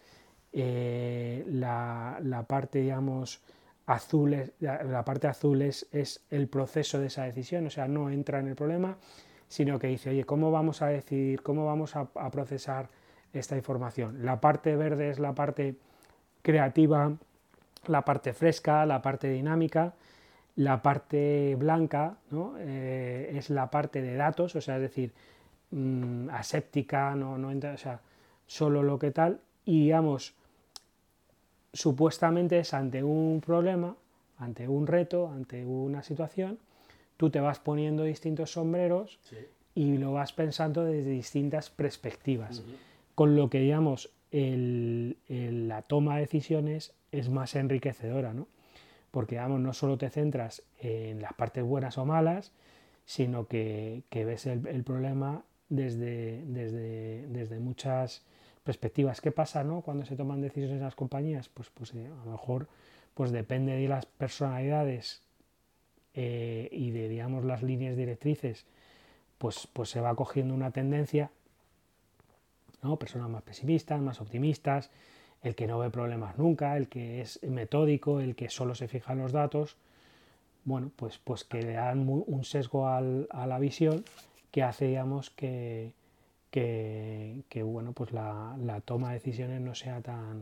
la parte, digamos, la parte azul es el proceso de esa decisión, o sea, no entra en el problema, sino que dice, oye, ¿cómo vamos a decidir, cómo vamos a procesar esta información? La parte verde es la parte creativa, la parte fresca, la parte dinámica. La parte blanca, ¿no? Es la parte de datos, o sea, es decir, aséptica, no entra, o sea, solo lo que tal, y digamos, supuestamente es ante un problema, ante un reto, ante una situación, tú te vas poniendo distintos sombreros, sí, y lo vas pensando desde distintas perspectivas, con lo que, digamos, la toma de decisiones es más enriquecedora, ¿no? Porque, digamos, no solo te centras en las partes buenas o malas, sino que ves el problema desde muchas perspectivas. ¿Qué pasa, ¿no? Cuando se toman decisiones en las compañías? A lo mejor pues depende de las personalidades y de, digamos, las líneas directrices, pues se va cogiendo una tendencia, ¿no? Personas más pesimistas, más optimistas, el que no ve problemas nunca, el que es metódico, el que solo se fija en los datos, bueno, pues que le dan un sesgo a la visión que hace, digamos, que bueno, pues la toma de decisiones no sea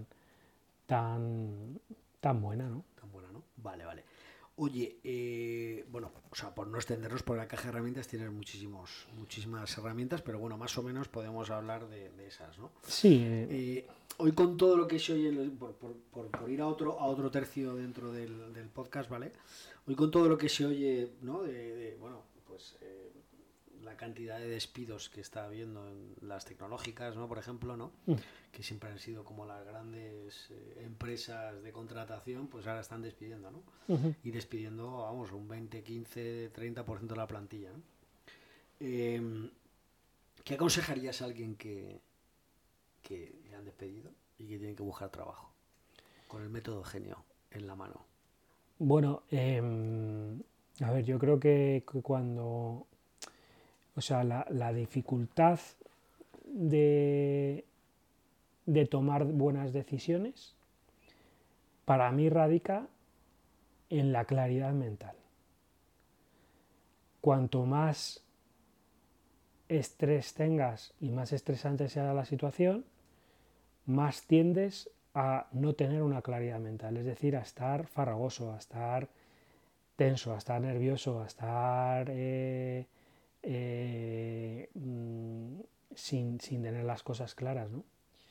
tan buena, ¿no? Tan buena, ¿no? Vale, vale. Oye, bueno, o sea, por no extendernos, por la caja de herramientas tienes muchísimas herramientas, pero bueno, más o menos podemos hablar de esas, ¿no? Sí. Hoy con todo lo que se oye, por ir a otro tercio dentro del podcast, ¿vale? Hoy con todo lo que se oye, ¿no? Bueno, pues la cantidad de despidos que está habiendo en las tecnológicas, ¿no? Por ejemplo, ¿no? Que siempre han sido como las grandes empresas de contratación, pues ahora están despidiendo, ¿no? Y despidiendo, vamos, un 20, 15, 30% de la plantilla, ¿no? ¿Qué aconsejarías a alguien que le han despedido y que tienen que buscar trabajo con el método genio en la mano? Bueno, a ver, yo creo que cuando, o sea, la dificultad de tomar buenas decisiones, para mí radica en la claridad mental. Cuanto más estrés tengas y más estresante sea la situación, más tiendes a no tener una claridad mental, es decir, a estar farragoso, a estar tenso, a estar nervioso, a estar sin tener las cosas claras, ¿no?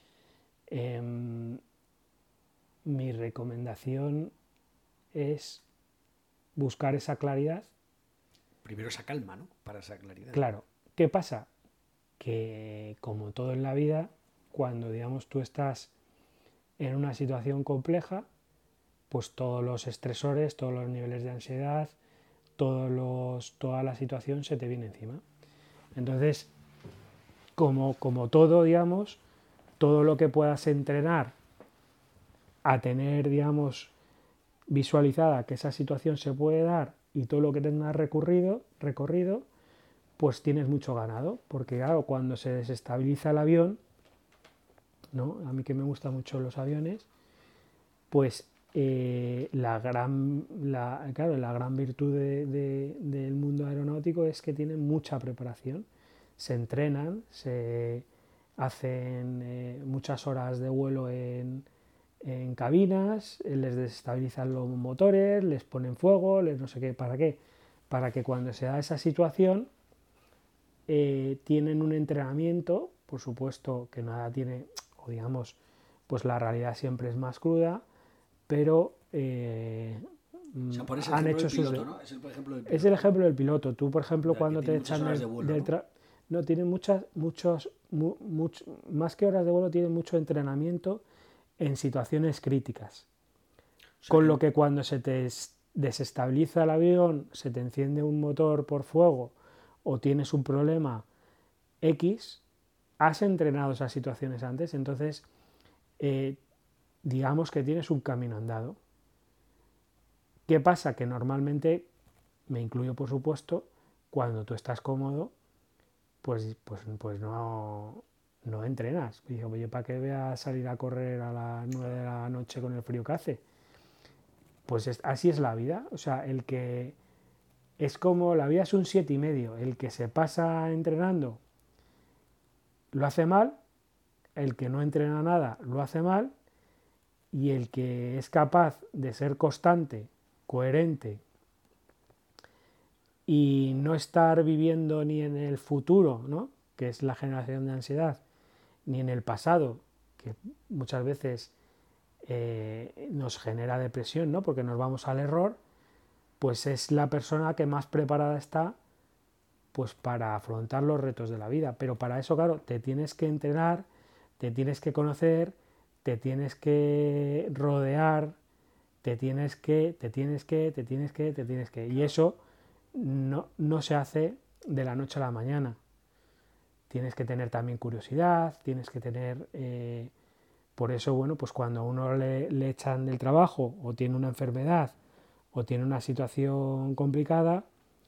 Mi recomendación es buscar esa claridad. Primero esa calma, ¿no? Para esa claridad. Claro, ¿qué pasa? Que como todo en la vida, cuando digamos tú estás en una situación compleja, pues todos los estresores, todos los niveles de ansiedad, toda la situación se te viene encima. Entonces, como todo, digamos, todo lo que puedas entrenar a tener, digamos, visualizada que esa situación se puede dar y todo lo que tengas recorrido, pues tienes mucho ganado, porque claro, cuando se desestabiliza el avión, ¿no? A mí que me gustan mucho los aviones, pues la gran virtud del mundo aeronáutico es que tienen mucha preparación, se entrenan, se hacen muchas horas de vuelo en cabinas, les desestabilizan los motores, les ponen fuego, les no sé qué, ¿para qué? Para que cuando se da esa situación tienen un entrenamiento, por supuesto que nada tiene, o digamos, pues la realidad siempre es más cruda, pero o sea, han hecho sus... piloto, ¿no? Es el ejemplo del piloto. Es el ejemplo del piloto. Tú, por ejemplo, cuando te echan del vuelo, ¿no? No, tienen más que horas de vuelo, tienen mucho entrenamiento en situaciones críticas. O sea, con lo que cuando se te desestabiliza el avión, se te enciende un motor por fuego o tienes un problema X, has entrenado esas situaciones antes, entonces digamos que tienes un camino andado. ¿Qué pasa? Que normalmente, me incluyo por supuesto, cuando tú estás cómodo, pues no entrenas. Y digo, oye, ¿para qué voy a salir a correr a las 9 de la noche con el frío que hace? Pues así es la vida. O sea, el que es como, la vida es un 7,5. El que se pasa entrenando lo hace mal, el que no entrena nada lo hace mal, y el que es capaz de ser constante, coherente y no estar viviendo ni en el futuro, ¿no? Que es la generación de ansiedad, ni en el pasado, que muchas veces nos genera depresión, ¿no? Porque nos vamos al error, pues es la persona que más preparada está pues para afrontar los retos de la vida. Pero para eso, claro, te tienes que entrenar, te tienes que conocer, te tienes que rodear, te tienes que. Y eso no se hace de la noche a la mañana. tienes que tener también curiosidad, tienes que tener... por eso, bueno, pues cuando a uno le echan del trabajo o tiene una enfermedad o tiene una situación complicada,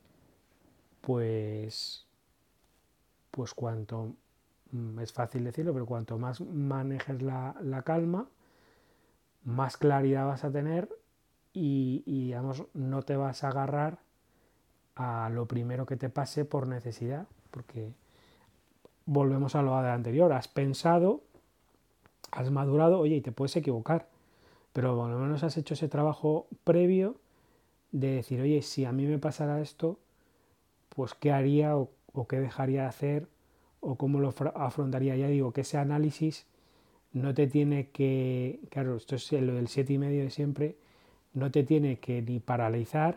pues cuanto, es fácil decirlo, pero cuanto más manejes la calma, más claridad vas a tener y, digamos, no te vas a agarrar a lo primero que te pase por necesidad, porque volvemos a lo de anterior, has pensado, has madurado, oye, y te puedes equivocar, pero por lo menos has hecho ese trabajo previo de decir, oye, si a mí me pasara esto, pues qué haría o qué dejaría de hacer o cómo lo afrontaría. Ya digo que ese análisis no te tiene que, claro, esto es lo del 7,5 de siempre, no te tiene que ni paralizar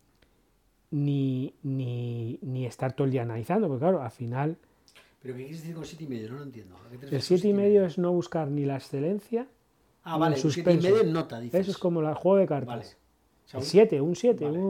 ni estar todo el día analizando, porque claro, al final... ¿Pero qué quieres decir con 7,5? No lo entiendo. El 7,5 es no buscar ni la excelencia ni vale, el suspenso. 7,5 en nota, dices. Eso es como el juego de cartas. Vale. O sea, un 7, vale.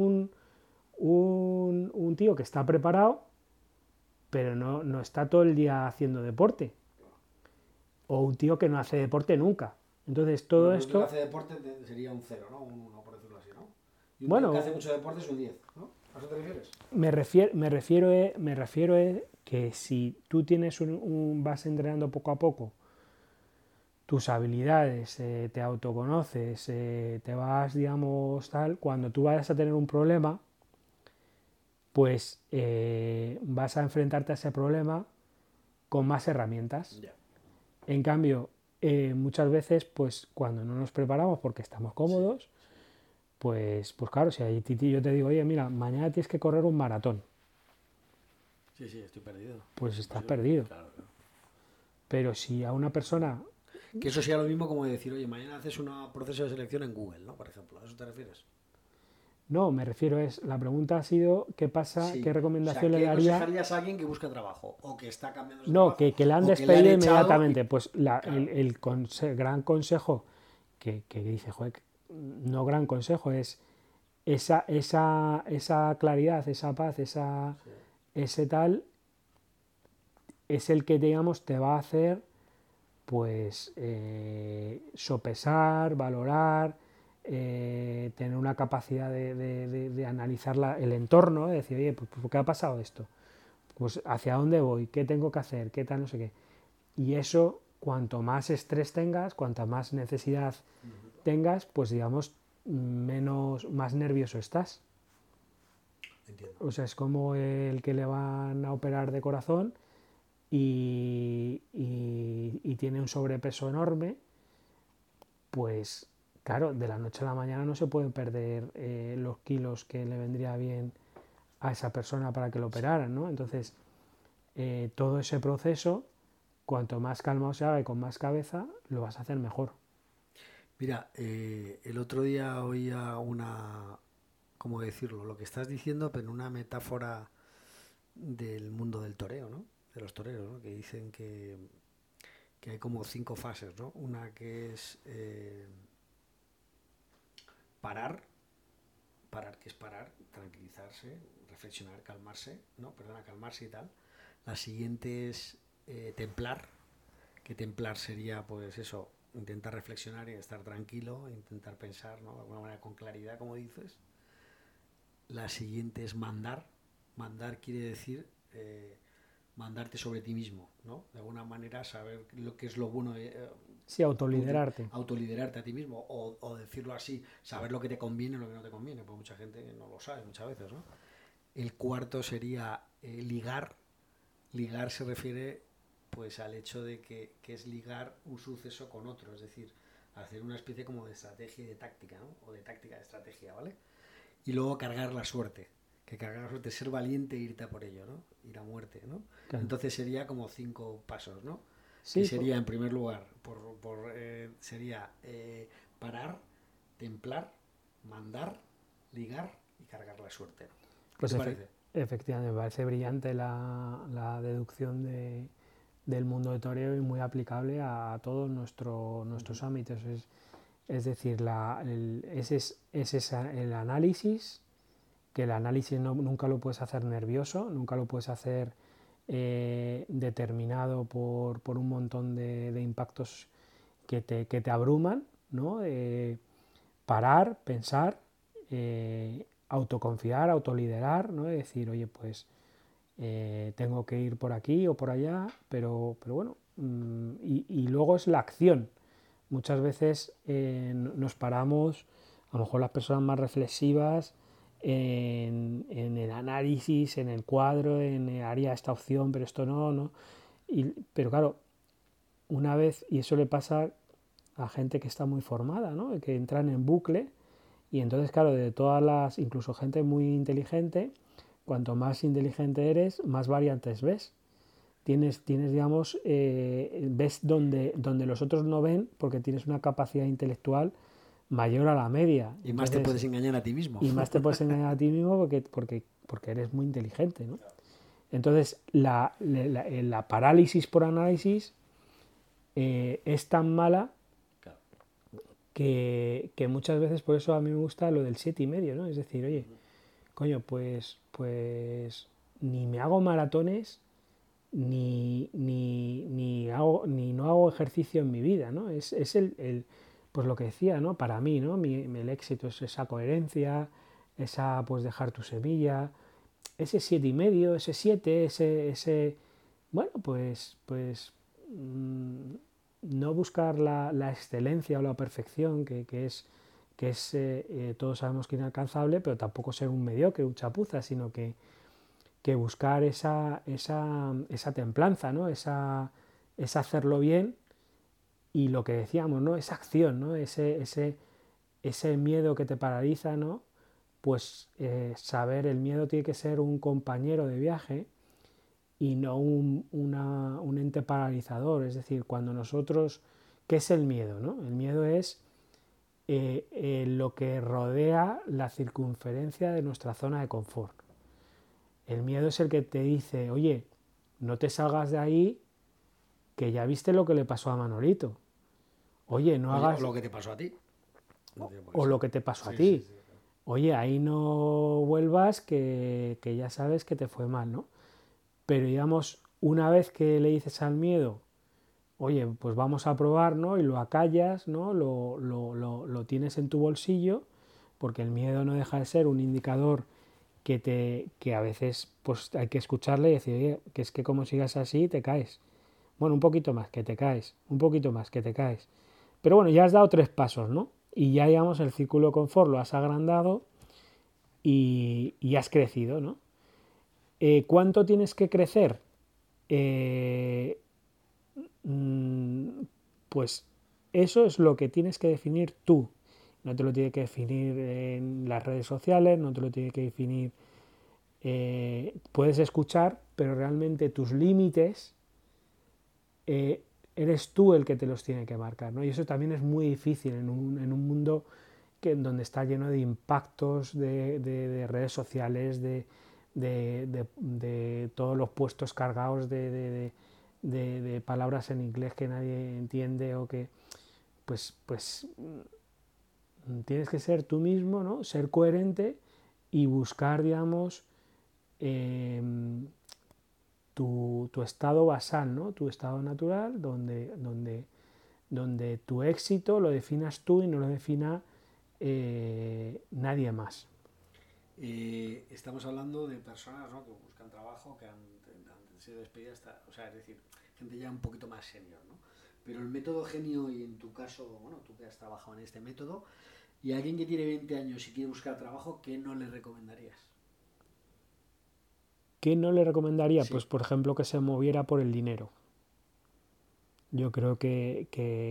un tío que está preparado, pero no está todo el día haciendo deporte. O un tío que no hace deporte nunca. Entonces todo esto... Un tío que hace deporte sería un 0, ¿no? Un 1, por decirlo así, ¿no? Y un bueno, tío que hace mucho deporte es un 10, ¿no? ¿A eso te refieres? Me refiero a que si tú tienes vas entrenando poco a poco tus habilidades, te autoconoces, te vas, digamos, tal, cuando tú vayas a tener un problema, pues vas a enfrentarte a ese problema con más herramientas. Yeah. En cambio, muchas veces, pues cuando no nos preparamos porque estamos cómodos, sí. pues claro, si ahí yo te digo, oye, mira, mañana tienes que correr un maratón. Sí, estoy perdido. Pues estás perdido. Claro. Pero si a una persona... Que eso sea lo mismo como decir, oye, mañana haces un proceso de selección en Google, ¿no? Por ejemplo, ¿a eso te refieres? No, me refiero la pregunta ha sido qué pasa, qué recomendación le daría... ¿Qué aconsejarías a alguien que busca trabajo o que está cambiando de trabajo? No, que le han despedido inmediatamente. Pues claro. el gran consejo que dice, joder, no gran consejo, es esa claridad, esa paz, ese tal, es el que, digamos, te va a hacer, pues, sopesar, valorar, tener una capacidad de analizar el entorno, de decir, oye, pues, ¿por qué ha pasado esto? Pues, ¿hacia dónde voy? ¿Qué tengo que hacer? ¿Qué tal? No sé qué. Y eso, cuanto más estrés tengas, cuanta más necesidad tengas, pues, digamos, más nervioso estás. Entiendo. O sea, es como el que le van a operar de corazón y tiene un sobrepeso enorme, pues claro, de la noche a la mañana no se pueden perder los kilos que le vendría bien a esa persona para que lo operaran, ¿no? Entonces, todo ese proceso, cuanto más calmado se haga y con más cabeza, lo vas a hacer mejor. Mira, el otro día oía ¿cómo decirlo? Lo que estás diciendo, pero en una metáfora del mundo del toreo, ¿no? De los toreros, ¿no? Que dicen que hay como 5 fases, ¿no? Una que es parar, que es parar, tranquilizarse, reflexionar, calmarse, ¿no? Calmarse y tal. La siguiente es templar, que templar sería, pues eso, intentar reflexionar y estar tranquilo, intentar pensar, ¿no? De alguna manera con claridad, como dices. La siguiente es mandar. Mandar quiere decir mandarte sobre ti mismo, ¿no? De alguna manera saber lo que es lo bueno. Sí, autoliderarte. Autoliderarte a ti mismo, o decirlo así, saber lo que te conviene y lo que no te conviene, porque mucha gente no lo sabe muchas veces, ¿no? El cuarto sería ligar. Ligar se refiere pues al hecho de que es ligar un suceso con otro, es decir, hacer una especie como de estrategia y de táctica, ¿no? O de táctica de estrategia, ¿vale? Y luego cargar la suerte, que cargar la suerte es ser valiente e irte a por ello, ¿no? Ir a muerte, ¿no? Claro. Entonces sería como 5 pasos, ¿no? Sí, que sería en primer lugar, sería parar, templar, mandar, ligar y cargar la suerte. ¿Qué pues te parece? Efectivamente, me parece brillante la deducción del mundo de toreo y muy aplicable a todos nuestros ámbitos. Es decir, ese es el análisis, que el análisis nunca lo puedes hacer nervioso, nunca lo puedes hacer determinado por un montón de impactos que te abruman, ¿no? Parar, pensar, autoconfiar, autoliderar, ¿no? Es decir, oye, pues tengo que ir por aquí o por allá, pero bueno, y luego es la acción. Muchas veces nos paramos, a lo mejor las personas más reflexivas, en el análisis, en el cuadro, haría esta opción, pero esto no, no. Pero claro, una vez, y eso le pasa a gente que está muy formada, ¿no? Que entran en bucle, y entonces, claro, de todas las, incluso gente muy inteligente, cuanto más inteligente eres, más variantes ves. Tienes digamos, ves donde los otros no ven porque tienes una capacidad intelectual mayor a la media. Y más te puedes engañar a ti mismo. Y más te puedes engañar a ti mismo porque eres muy inteligente, ¿no? Entonces, la parálisis por análisis es tan mala que muchas veces, por eso a mí me gusta lo del 7,5, ¿no? Es decir, oye, coño, pues ni me hago maratones, ni no hago ejercicio en mi vida, ¿no? Es pues lo que decía, ¿no? Para mí, ¿no? El éxito es esa coherencia, esa, pues dejar tu semilla, ese 7,5, ese 7, bueno, no buscar la excelencia o la perfección, que es todos sabemos que inalcanzable, pero tampoco ser un mediocre, un chapuza, sino que buscar esa templanza, ¿no? Esa hacerlo bien, y lo que decíamos, ¿no? Esa acción, ¿no? Ese miedo que te paraliza, ¿no? Pues saber, el miedo tiene que ser un compañero de viaje y no un ente paralizador. Es decir, cuando nosotros, ¿qué es el miedo, no? El miedo es lo que rodea la circunferencia de nuestra zona de confort. El miedo es el que te dice, oye, no te salgas de ahí, que ya viste lo que le pasó a Manolito. Oye, no hagas... O lo que te pasó a ti. O lo que te pasó a ti. Sí. Oye, ahí no vuelvas, que ya sabes que te fue mal, ¿no? Pero digamos, una vez que le dices al miedo, oye, pues vamos a probar, ¿no? Y lo acallas, ¿no? Lo tienes en tu bolsillo, porque el miedo no deja de ser un indicador que a veces pues hay que escucharle y decir, oye, que es que como sigas así te caes. Bueno, un poquito más, que te caes. Un poquito más, que te caes. Pero bueno, ya has dado 3 pasos, ¿no? Y ya, digamos, el círculo de confort lo has agrandado y has crecido, ¿no? ¿Cuánto tienes que crecer? Pues eso es lo que tienes que definir tú. No te lo tiene que definir en las redes sociales, no te lo tiene que definir. Puedes escuchar, pero realmente tus límites eres tú el que te los tiene que marcar, ¿no? Y eso también es muy difícil en un mundo donde está lleno de impactos de redes sociales, de todos los puestos cargados de palabras en inglés que nadie entiende, o que pues tienes que ser tú mismo, ¿no? Ser coherente y buscar, digamos, tu estado basal, ¿no? Tu estado natural, donde tu éxito lo definas tú y no lo defina nadie más. Estamos hablando de personas, ¿no? Que buscan trabajo, que han sido despedidas, o sea, es decir, gente ya un poquito más senior, ¿no? Pero el método genio, y en tu caso, bueno, tú que has trabajado en este método, y a alguien que tiene 20 años y quiere buscar trabajo, ¿qué no le recomendarías? ¿Qué no le recomendaría? Sí. Pues, por ejemplo, que se moviera por el dinero. Yo creo que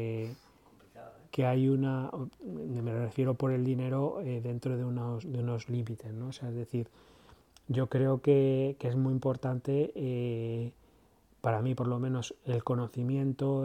hay una... Me refiero por el dinero dentro de unos límites, ¿no? O sea, es decir, yo creo que es muy importante, para mí por lo menos, el conocimiento,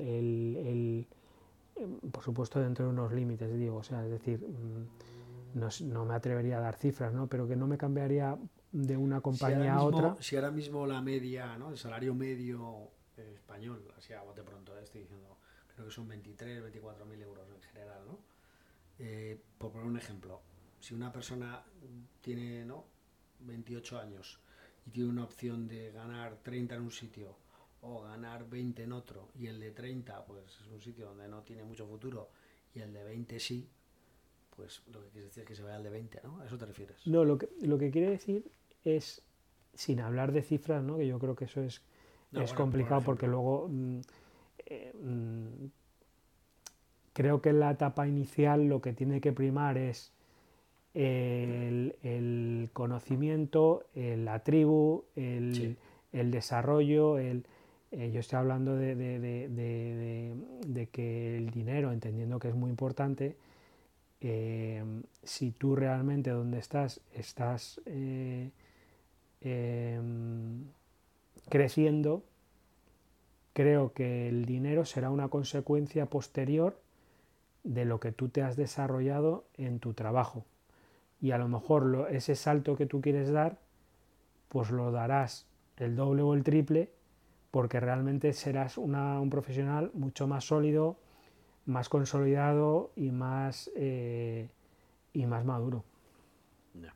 por supuesto dentro de unos límites, digo, o sea, es decir, no me atrevería a dar cifras, ¿no? Pero que no me cambiaría de una compañía a otra. Si ahora mismo la media, ¿no? El salario medio español, así a bote pronto, estoy diciendo, creo que son 23, 24 mil euros en general, ¿no? Por poner un ejemplo, si una persona tiene, ¿no?, 28 años y tiene una opción de ganar 30 en un sitio o ganar 20 en otro, y el de 30 pues es un sitio donde no tiene mucho futuro y el de 20 sí, pues lo que quieres decir es que se vaya al de 20, ¿no? ¿A eso te refieres? No, lo que quiere decir es, sin hablar de cifras, ¿no? Que yo creo que eso es Bueno, complicado porque luego creo que en la etapa inicial lo que tiene que primar es el conocimiento, la tribu, sí. el desarrollo, yo estoy hablando de que el dinero, entendiendo que es muy importante, si tú realmente donde estás creciendo, creo que el dinero será una consecuencia posterior de lo que tú te has desarrollado en tu trabajo. Y a lo mejor ese salto que tú quieres dar, pues lo darás el doble o el triple, porque realmente serás un profesional mucho más sólido, más consolidado y más maduro. Ya.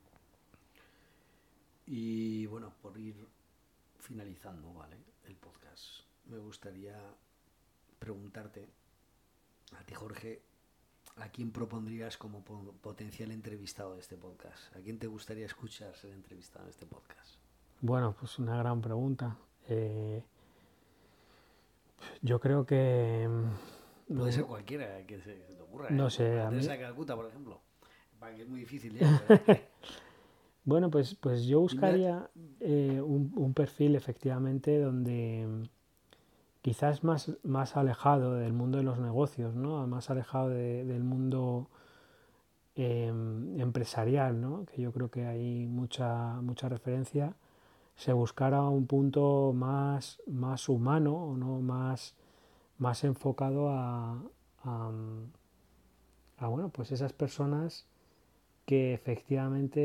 Y bueno, por ir finalizando, ¿vale? El podcast, me gustaría preguntarte a ti, Jorge, ¿a quién propondrías como potencial entrevistado de este podcast? ¿A quién te gustaría escuchar ser entrevistado en este podcast? Bueno, pues una gran pregunta. Yo creo que... Puede ser cualquiera que se te ocurra, ¿eh? No sé, Para a mí... Teresa de Calcuta, por ejemplo. Para que es muy difícil ya, pero... Bueno, pues yo Dime... buscaría un perfil efectivamente donde quizás más alejado del mundo de los negocios, ¿no? Más alejado del mundo empresarial, ¿no? Que yo creo que hay mucha referencia, se buscara un punto más humano, ¿no? Más enfocado a bueno, pues esas personas que efectivamente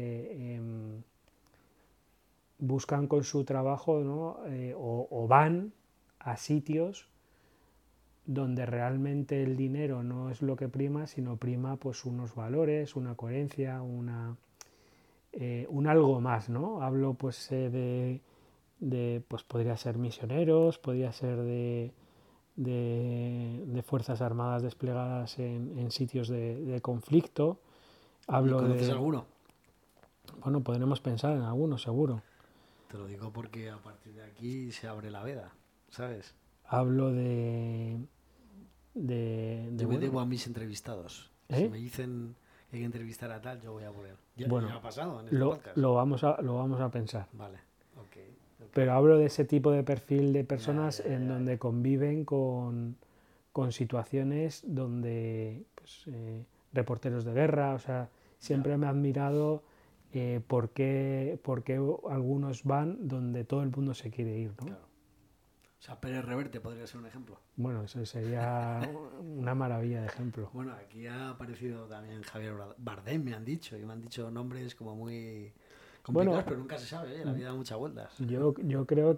buscan con su trabajo, ¿no? O van a sitios donde realmente el dinero no es lo que prima, sino prima pues unos valores, una coherencia, un algo más, ¿no? Hablo pues pues podría ser misioneros, podría ser de fuerzas armadas desplegadas en sitios de conflicto. ¿Y Hablo conoces de, alguno? bueno, podremos pensar en algunos seguro. Te lo digo porque a partir de aquí se abre la veda, ¿sabes? Hablo Yo me bueno, debo a mis entrevistados. Si ¿eh? me dicen que hay que entrevistar a tal, yo voy a por él. Ya Bueno, ha pasado en este podcast. lo vamos a pensar. Vale, ok, ok. Pero hablo de ese tipo de perfil de Ya, personas ya, en ya, donde ya. conviven con situaciones donde pues, reporteros de guerra, o sea, Ya, siempre me ha admirado por qué algunos van donde todo el mundo se quiere ir, ¿no? claro. O sea, Pérez Reverte podría ser un ejemplo. Bueno, eso sería una maravilla de ejemplo. Bueno, aquí ha aparecido también Javier Bardem, me han dicho, y me han dicho nombres como muy complicados, Bueno, pero nunca se sabe, ¿eh? La vida da muchas vueltas. yo creo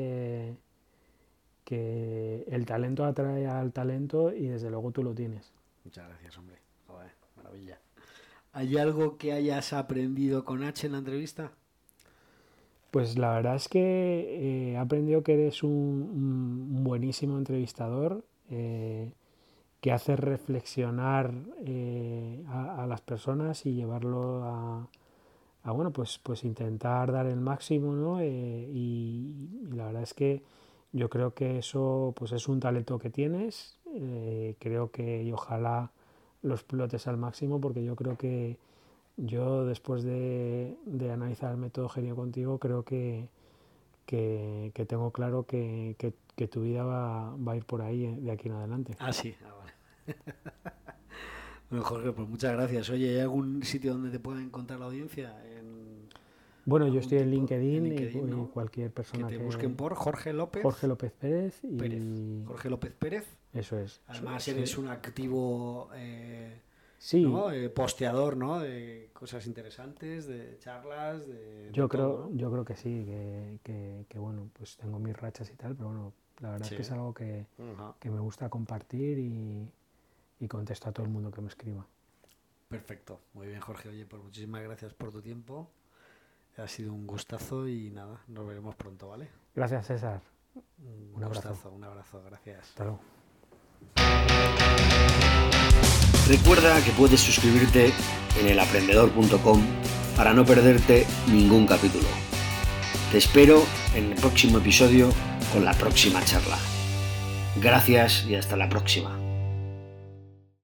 que el talento atrae al talento y desde luego tú lo tienes. Muchas gracias, hombre. Joder, maravilla. ¿Hay algo que hayas aprendido con H en la entrevista? Pues la verdad es que he aprendido que eres un buenísimo entrevistador, que hace reflexionar a las personas y llevarlo bueno, pues intentar dar el máximo, ¿no? Y la verdad es que yo creo que eso pues es un talento que tienes, creo que y ojalá lo explotes al máximo porque yo creo que yo después de analizar el método Genio contigo creo que tengo claro que tu vida va a ir por ahí de aquí en adelante. Ah, sí. Ah, vale. Bueno, Jorge, pues muchas gracias. Oye, ¿hay algún sitio donde te pueda encontrar la audiencia? ¿En Bueno, yo algún estoy en tipo? En LinkedIn LinkedIn, y ¿no? cualquier Que persona te busquen por Jorge Jorge López López Pérez Pérez. y Jorge López Pérez. eso es. Además, eres un activo, Sí, ¿no? Posteador, ¿no? De cosas interesantes, de charlas, de todo, ¿no? yo creo que sí, que bueno, pues tengo mis rachas y tal, pero bueno, la verdad es Sí. que es algo Ajá. que me gusta compartir y contesto a todo el mundo que me escriba. Perfecto. Muy bien, Jorge. Oye, pues muchísimas gracias por tu tiempo Ha sido un gustazo y nada, nos veremos pronto, ¿vale? Gracias, César. Un abrazo. Un abrazo, gracias. Hasta luego. Recuerda que puedes suscribirte en elaprendedor.com para no perderte ningún capítulo. Te espero en el próximo episodio con la próxima charla. Gracias y hasta la próxima.